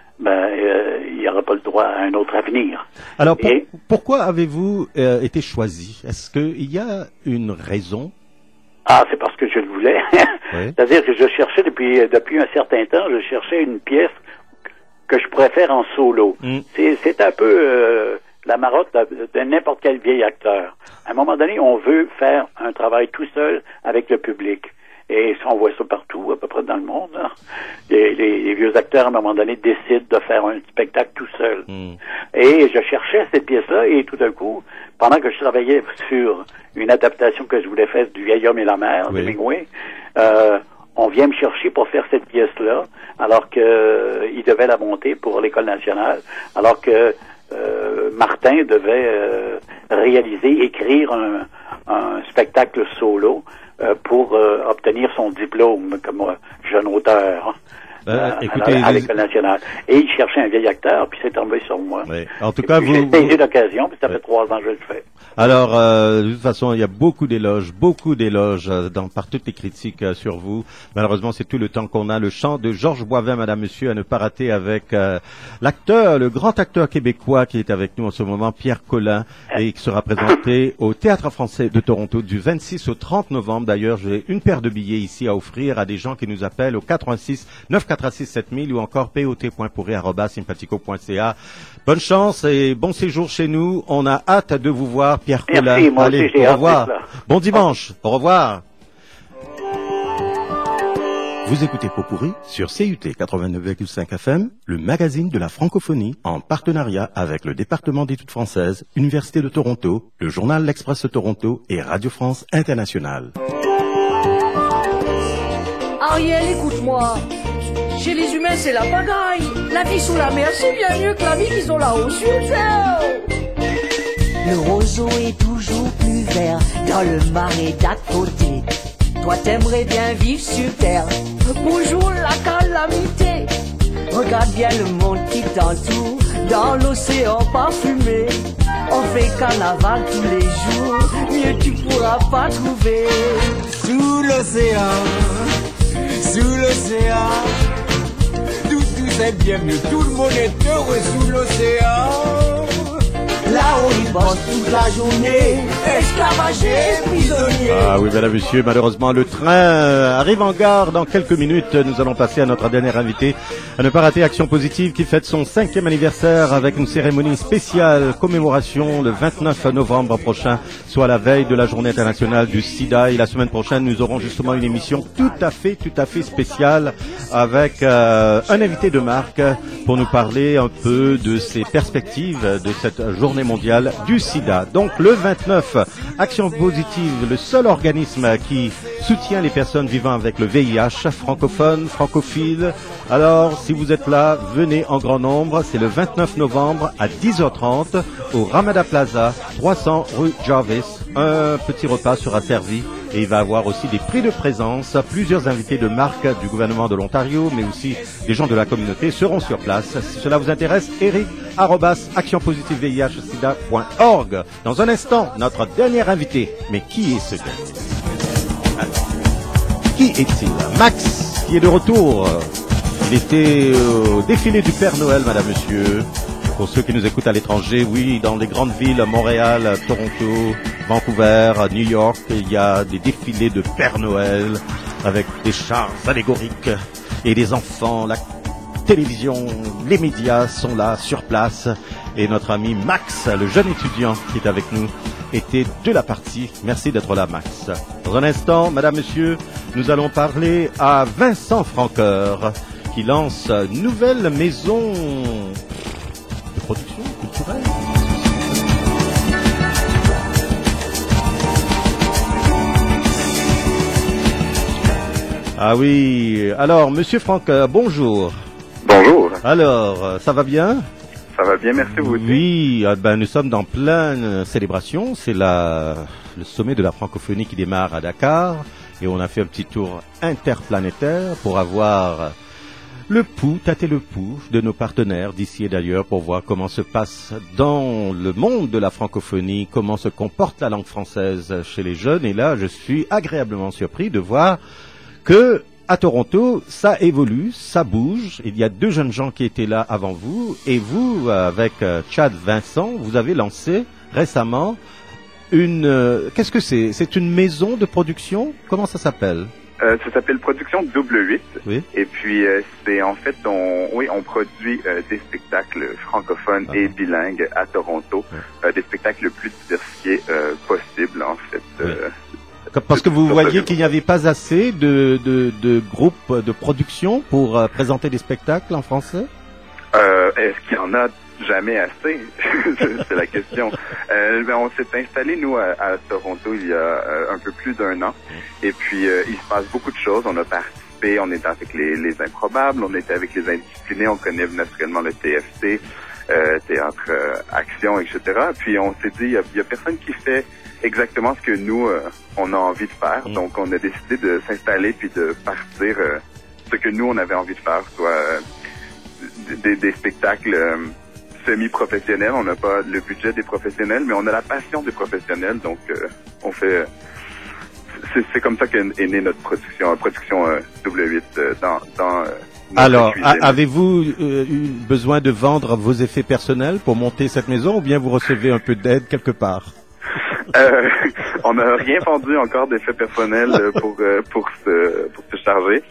il n'aura pas le droit à un autre avenir. Alors, pourquoi avez-vous été choisi? Est-ce qu'il y a une raison? Ah, c'est parce que je le voulais. Oui. C'est-à-dire que je cherchais depuis un certain temps, je cherchais une pièce que je pourrais faire en solo. C'est un peu la marotte de n'importe quel vieil acteur. À un moment donné, on veut faire un travail tout seul avec le public. Et on voit ça partout, à peu près dans le monde. Hein. Les vieux acteurs, à un moment donné, décident de faire un spectacle tout seul. Et je cherchais cette pièce-là, et tout d'un coup, pendant que je travaillais sur une adaptation que je voulais faire du Vieil homme et la mer, de Hemingway, on vient me chercher pour faire cette pièce-là, alors que il devait la monter pour l'École nationale, alors que Martin devait écrire un spectacle solo pour obtenir son diplôme comme jeune auteur à l'École nationale. Et il cherchait un vieil acteur, puis c'est tombé sur moi. Oui. En tout cas, j'ai saisi l'occasion, puis ça fait 3 ans que je le fais. Alors, de toute façon, il y a beaucoup d'éloges par toutes les critiques sur vous. Malheureusement, c'est tout le temps qu'on a. Le chant de Georges Boivin, madame, monsieur, à ne pas rater avec l'acteur, le grand acteur québécois qui est avec nous en ce moment, Pierre Collin, et qui sera présenté au Théâtre français de Toronto du 26 au 30 novembre. D'ailleurs, j'ai une paire de billets ici à offrir à des gens qui nous appellent au 86 946 7000 ou encore pot.pourri@simpatico.ca. Bonne chance et bon séjour chez nous. On a hâte de vous voir, Pierre Collin. Merci, moi allez, aussi, au revoir. Bon dimanche. Au revoir. Vous écoutez Pot-Pourri sur CUT 89,5 FM, le magazine de la francophonie, en partenariat avec le département d'études françaises, Université de Toronto, le journal L'Express de Toronto et Radio France Internationale. Ariel, écoute-moi. Chez les humains, c'est la pagaille. La vie sous la mer, c'est bien mieux que la vie qu'ils ont là-haut sur terre. Le roseau est toujours plus vert dans le marais d'à côté. Toi t'aimerais bien vivre sur terre. Bonjour la calamité. Regarde bien le monde qui t'entoure dans l'océan parfumé. On fait carnaval tous les jours, mieux tu pourras pas trouver. Sous l'océan, tout est bienvenu, tout le monde est heureux sous l'océan. là où ils bossent toute la journée, esclavagés, prisonniers. Ah oui, mesdames, messieurs, malheureusement, le train arrive en gare dans quelques minutes. Nous allons passer à notre dernier invité. À ne pas rater Action Positive qui fête son 5e anniversaire avec une cérémonie spéciale commémoration le 29 novembre prochain, soit la veille de la journée internationale du sida. Et la semaine prochaine, nous aurons justement une émission tout à fait spéciale avec un invité de marque pour nous parler un peu de ses perspectives de cette journée mondiale du sida. Donc le 29, Action Positive, le seul organisme qui soutient les personnes vivant avec le VIH, francophone, francophile. Alors, si vous êtes là, venez en grand nombre. C'est le 29 novembre à 10h30 au Ramada Plaza, 300 rue Jarvis. Un petit repas sera servi et il va y avoir aussi des prix de présence. Plusieurs invités de marque du gouvernement de l'Ontario, mais aussi des gens de la communauté seront sur place. Si cela vous intéresse, eric@actionpositivevihsida.org. Dans un instant, notre dernier invité. Mais qui est ce gars? Qui est-il? Max, qui est de retour. Il était au défilé du Père Noël, madame, monsieur. Pour ceux qui nous écoutent à l'étranger, oui, dans les grandes villes, Montréal, Toronto, Vancouver, New York, il y a des défilés de Père Noël avec des chars allégoriques et des enfants. La télévision, les médias sont là, sur place. Et notre ami Max, le jeune étudiant qui est avec nous, était de la partie. Merci d'être là, Max. Dans un instant, madame, monsieur, nous allons parler à Vincent Francoeur, qui lance une nouvelle maison de production culturelle. Ah oui, alors, monsieur Francoeur, bonjour. Bonjour. Alors, ça va bien? Ça va bien, merci vous aussi. Oui, nous sommes dans pleine célébration. C'est le sommet de la francophonie qui démarre à Dakar. Et on a fait un petit tour interplanétaire pour avoir tâter le pouls de nos partenaires d'ici et d'ailleurs pour voir comment se passe dans le monde de la francophonie, comment se comporte la langue française chez les jeunes. Et là, je suis agréablement surpris de voir que à Toronto, ça évolue, ça bouge. Il y a 2 jeunes gens qui étaient là avant vous. Et vous, avec Chad Vincent, vous avez lancé récemment qu'est-ce que c'est? C'est une maison de production? Comment ça s'appelle? Ça s'appelle Production Double 8. Oui. Et puis, c'est en fait, on produit des spectacles francophones et bilingues à Toronto. Des spectacles le plus diversifiés possible, en fait. Oui. Parce que vous voyez qu'il n'y avait pas assez de groupes de production pour présenter des spectacles en français? Est-ce qu'il y en a jamais assez? C'est la question. On s'est installé, nous, à Toronto il y a un peu plus d'1 an. Et puis, il se passe beaucoup de choses. On a participé, on était avec les Improbables, on était avec les Indisciplinés, on connaît naturellement le TFC, Théâtre Action, etc. Puis, on s'est dit, il y a personne qui fait exactement ce que nous, on a envie de faire. Donc, on a décidé de s'installer puis de partir ce que nous, on avait envie de faire, soit des spectacles semi-professionnels. On n'a pas le budget des professionnels, mais on a la passion des professionnels. Donc, on fait... C'est comme ça qu'est née notre production W8 dans alors, avez-vous eu besoin de vendre vos effets personnels pour monter cette maison ou bien vous recevez un peu d'aide quelque part? On n'a rien vendu encore d'effets personnels pour se charger.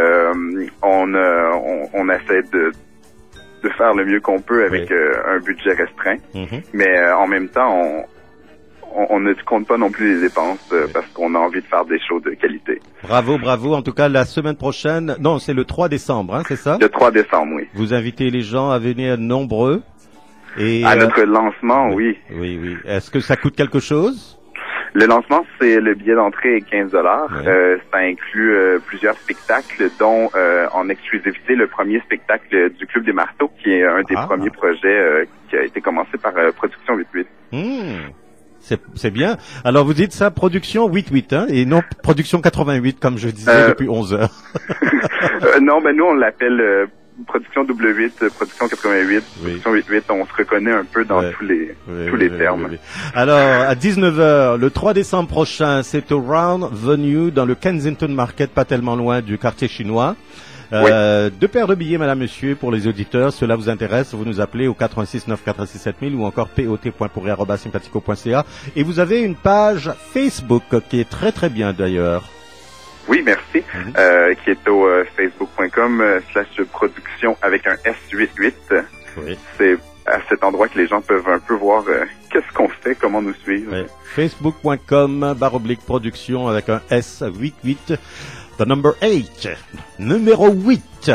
On essaie de faire le mieux qu'on peut avec un budget restreint. Mais en même temps, on ne compte pas non plus les dépenses parce qu'on a envie de faire des shows de qualité. Bravo, bravo. En tout cas, la semaine prochaine, non, c'est le 3 décembre, hein, c'est ça? Le 3 décembre, oui. Vous invitez les gens à venir nombreux. Et à notre lancement, oui. Oui, oui. Est-ce que ça coûte quelque chose? Le lancement, c'est le billet d'entrée est $15. Ça inclut plusieurs spectacles, dont en exclusivité le premier spectacle du Club des Marteaux, qui est un des premiers projets qui a été commencé par Production 88. C'est bien. Alors vous dites ça, Production 88, hein, et non Production 88, comme je disais depuis 11 heures. Non, nous on l'appelle Production W8, Production 88, Production 88, on se reconnaît un peu dans tous les termes. Alors, à 19h, le 3 décembre prochain, c'est au Round Venue, dans le Kensington Market, pas tellement loin du quartier chinois. Deux paires de billets, madame, monsieur, pour les auditeurs. Cela vous intéresse, vous nous appelez au 86 946 7000 ou encore pot.pourri@sympathico.ca. Et vous avez une page Facebook qui est très très bien d'ailleurs. Oui, merci. Qui est au facebook.com/production avec un S88. Oui. C'est à cet endroit que les gens peuvent un peu voir qu'est-ce qu'on fait, comment nous suivre. Oui. Facebook.com/production avec un S88. The number 8. Numéro 8.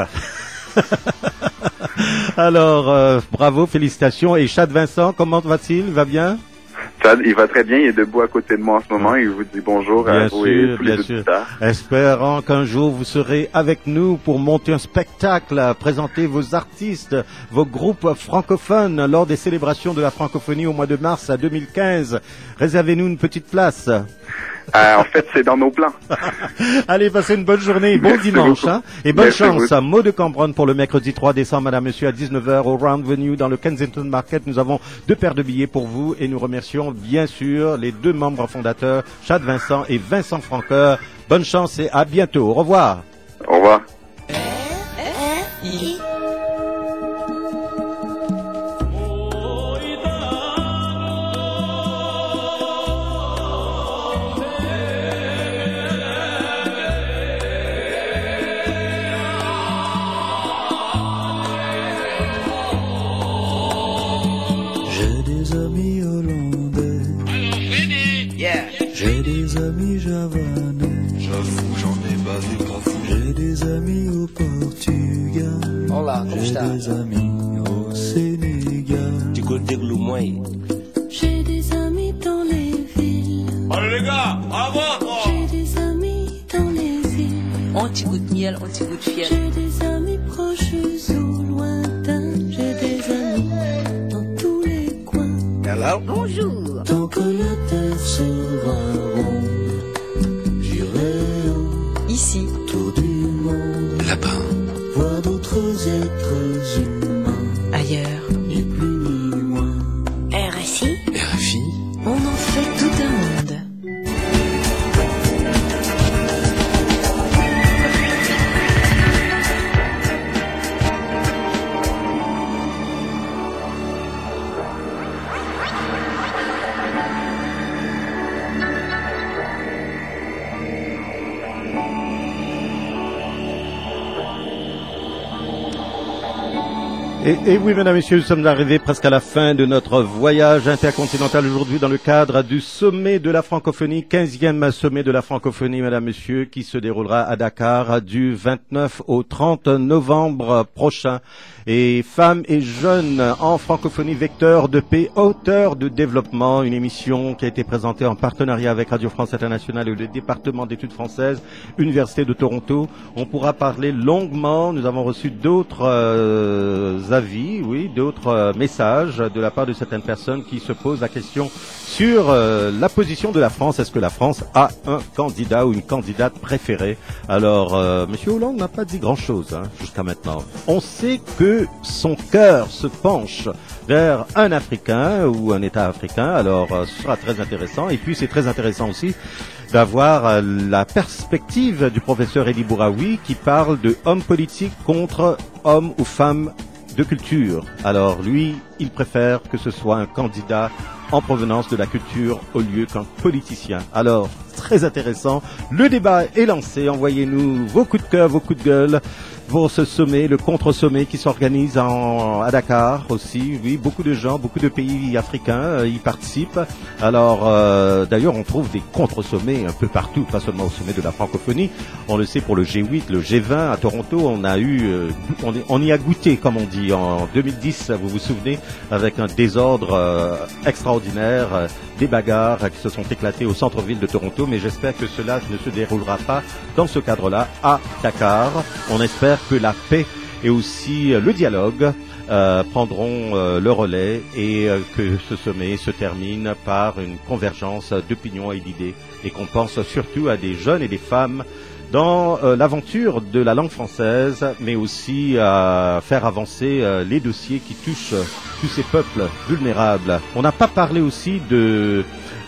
Alors, bravo, félicitations. Et Chad Vincent, comment va-t-il? Va bien? Chad, il va très bien, il est debout à côté de moi en ce moment, il vous dit bonjour à vous et tous les auditeurs. Espérant qu'un jour vous serez avec nous pour monter un spectacle, présenter vos artistes, vos groupes francophones lors des célébrations de la francophonie au mois de mars 2015. Réservez-nous une petite place. En fait, c'est dans nos plans. Allez, passez une bonne journée, bon dimanche, hein, et bonne chance. Mot de Cambronne pour le mercredi 3 décembre, madame, monsieur, à 19h au Round Venue dans le Kensington Market. Nous avons 2 paires de billets pour vous et nous remercions bien sûr les 2 membres fondateurs, Chad Vincent et Vincent Franqueur. Bonne chance et à bientôt. Au revoir. Au revoir. J'ai des amis javanais, j'avoue j'en ai pas vu partout. J'ai des amis au Portugal, j'ai des amis au Sénégal, du côté de Loumoy. J'ai des amis dans les villes. Allez les gars, bravo! J'ai des amis dans les villes. Un petit goût de miel, un petit goût de fiel. J'ai des amis proches ou lointains. J'ai des amis dans tous les coins. Hello? Bonjour. Tant que la terre sera ronde, j'irai ici, autour du monde, là-bas, voir d'autres êtres humains, ailleurs, ni plus ni moins. RFI, on en fait tout un monde. Et oui, mesdames et messieurs, nous sommes arrivés presque à la fin de notre voyage intercontinental aujourd'hui dans le cadre du sommet de la francophonie, 15e sommet de la francophonie, mesdames et messieurs, qui se déroulera à Dakar du 29 au 30 novembre prochain. Et femmes et jeunes en francophonie, vecteurs de paix, auteurs de développement, une émission qui a été présentée en partenariat avec Radio France Internationale et le département d'études françaises, Université de Toronto. On pourra parler longuement, nous avons reçu d'autres avis, oui, d'autres messages de la part de certaines personnes qui se posent la question sur la position de la France. Est-ce que la France a un candidat ou une candidate préférée? Alors, Monsieur Hollande n'a pas dit grand-chose jusqu'à maintenant. On sait que son cœur se penche vers un Africain ou un État africain. Alors, ce sera très intéressant. Et puis, c'est très intéressant aussi d'avoir la perspective du professeur Elie Bouraoui qui parle de homme politique contre homme ou femme de culture. Alors lui, il préfère que ce soit un candidat en provenance de la culture au lieu qu'un politicien. Alors, très intéressant. Le débat est lancé. Envoyez-nous vos coups de cœur, vos coups de gueule pour ce sommet, le contre-sommet qui s'organise à Dakar aussi. Oui, beaucoup de gens, beaucoup de pays africains y participent. Alors, d'ailleurs, on trouve des contre-sommets un peu partout, pas seulement au sommet de la francophonie. On le sait pour le G8, le G20 à Toronto. On a eu, on y a goûté, comme on dit, en 2010. Vous vous souvenez, avec un désordre extraordinaire, des bagarres qui se sont éclatées au centre-ville de Toronto. Mais j'espère que cela ne se déroulera pas dans ce cadre-là à Dakar. On espère que la paix et aussi le dialogue prendront le relais et que ce sommet se termine par une convergence d'opinions et d'idées et qu'on pense surtout à des jeunes et des femmes dans l'aventure de la langue française, mais aussi à faire avancer les dossiers qui touchent tous ces peuples vulnérables. On n'a pas parlé aussi de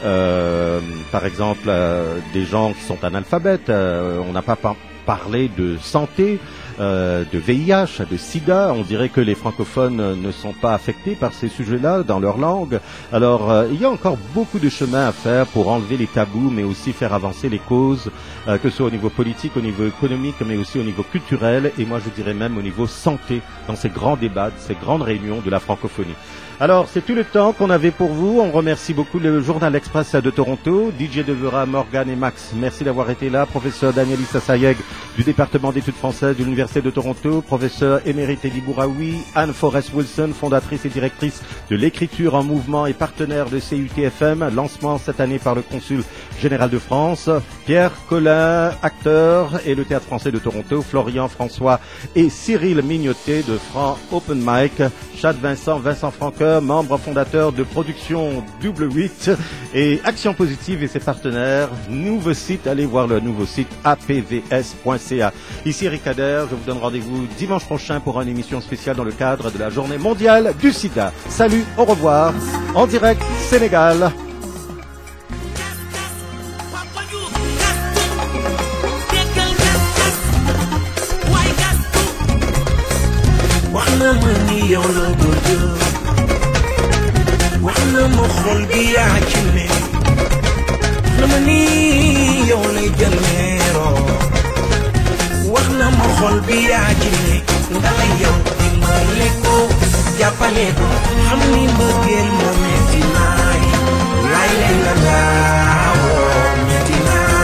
par exemple des gens qui sont analphabètes, on n'a pas parlé de santé, de VIH, de sida. On dirait que les francophones ne sont pas affectés par ces sujets-là dans leur langue. Alors, il y a encore beaucoup de chemin à faire pour enlever les tabous, mais aussi faire avancer les causes, que ce soit au niveau politique, au niveau économique, mais aussi au niveau culturel, et moi je dirais même au niveau santé, dans ces grands débats, ces grandes réunions de la francophonie. Alors, c'est tout le temps qu'on avait pour vous. On remercie beaucoup le Journal Express de Toronto, DJ Devera, Morgan et Max. Merci d'avoir été là. Professeur Daniel Issasayeg du département d'études françaises de l'Université de Toronto, professeur émérite Elie Bouraoui, Anne Forrest Wilson, fondatrice et directrice de l'écriture en mouvement et partenaire de CUTFM, lancement cette année par le consul général de France, Pierre Collin, acteur, et le Théâtre français de Toronto, Florian François et Cyril Mignotet de Franc Open Mic, Chad Vincent Franqueur, membre fondateur de Production Double 8 et Action Positive et ses partenaires. Nouveau site, allez voir le nouveau site apvs.ca. Ici Eric Kader, je vous donne rendez-vous dimanche prochain pour une émission spéciale dans le cadre de la journée mondiale du sida. Salut, au revoir, en direct Sénégal. واحنا مخل بيعجني لمني يولي جلميرو واحنا مخل بيعجني ndala yow di maleko jappale ko xamni mbeugel mo metti nay lay lay la lawo metti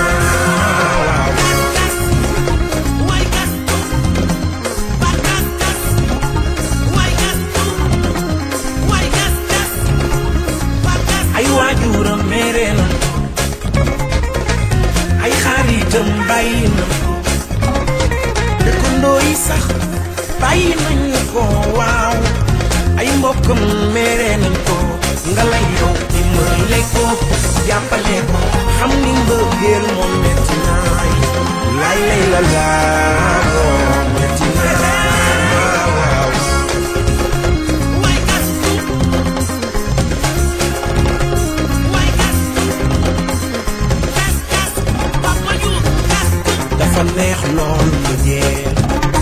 waajuram mere na ay xaritam bàyyi na dëkkandoo yi sax bàyyi nañu ko waaw ay mbokkam mere nañ ko nga lay yow dimbale ko jàppale ko xam ni mbëggeel moom metti naay lay lay la laa metti naay dafa neex lool mbëggeel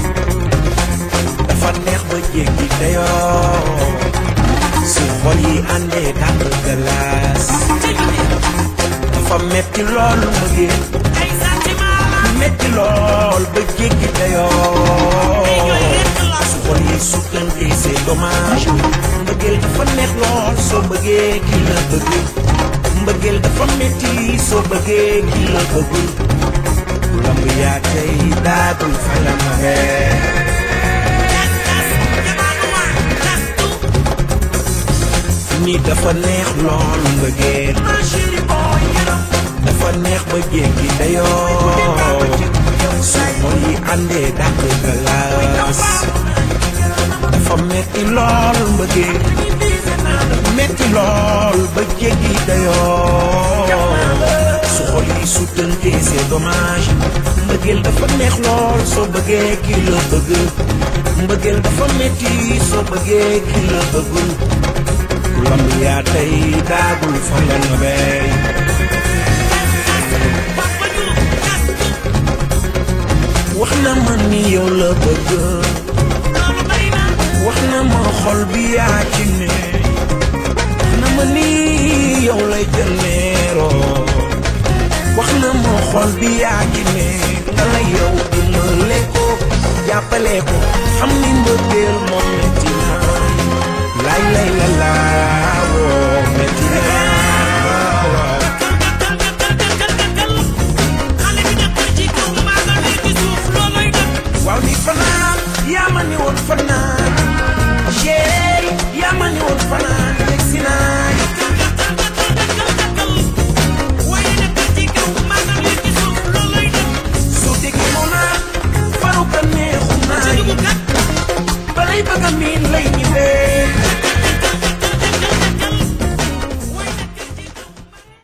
dafa neex ba jéggi dayoo su xol yi àndee dàq galaas dafa metti lool mbëggeel metti lool ba jéggi dayoo su xol yi sukkante c'est dommage mbëggeel dafa neex lool soo bëggee ki la bëgg mbëggeel dafa metti soo bëggee ki la bëgg lamb yaa tey daagul falam ni dafa neex lool mbëggeel dafa neex ba jéggi dayoo su xol yi àndee dàq galaas dafa metti lool mbëggeel metti lool ba jéggi dayoo su xol yi sutante c'est dommage mbëggeel dafa neex lool soo bëggee ki la bëgg mbëggeel dafa metti soo bëggee ki la bëggul lamb yaa tey daagul fa la nobey wax na ma ni yow la bëgg wax na ma xol bi yaa ci ne wax na ma ni yow lay jëneeroo wax na ma xol bi yaa ci ne nga la yow dimbale ko jàppale ko xam ni mbëggeel moom metti na lay lay la laawoo metti na waaw ni fanaan yaa ma ni woon fanaan chéri yaa ma ni woon fanaan yegsi naa soo déggee moo naa faru ka neexu naa balay bëgg a miin lay ñibee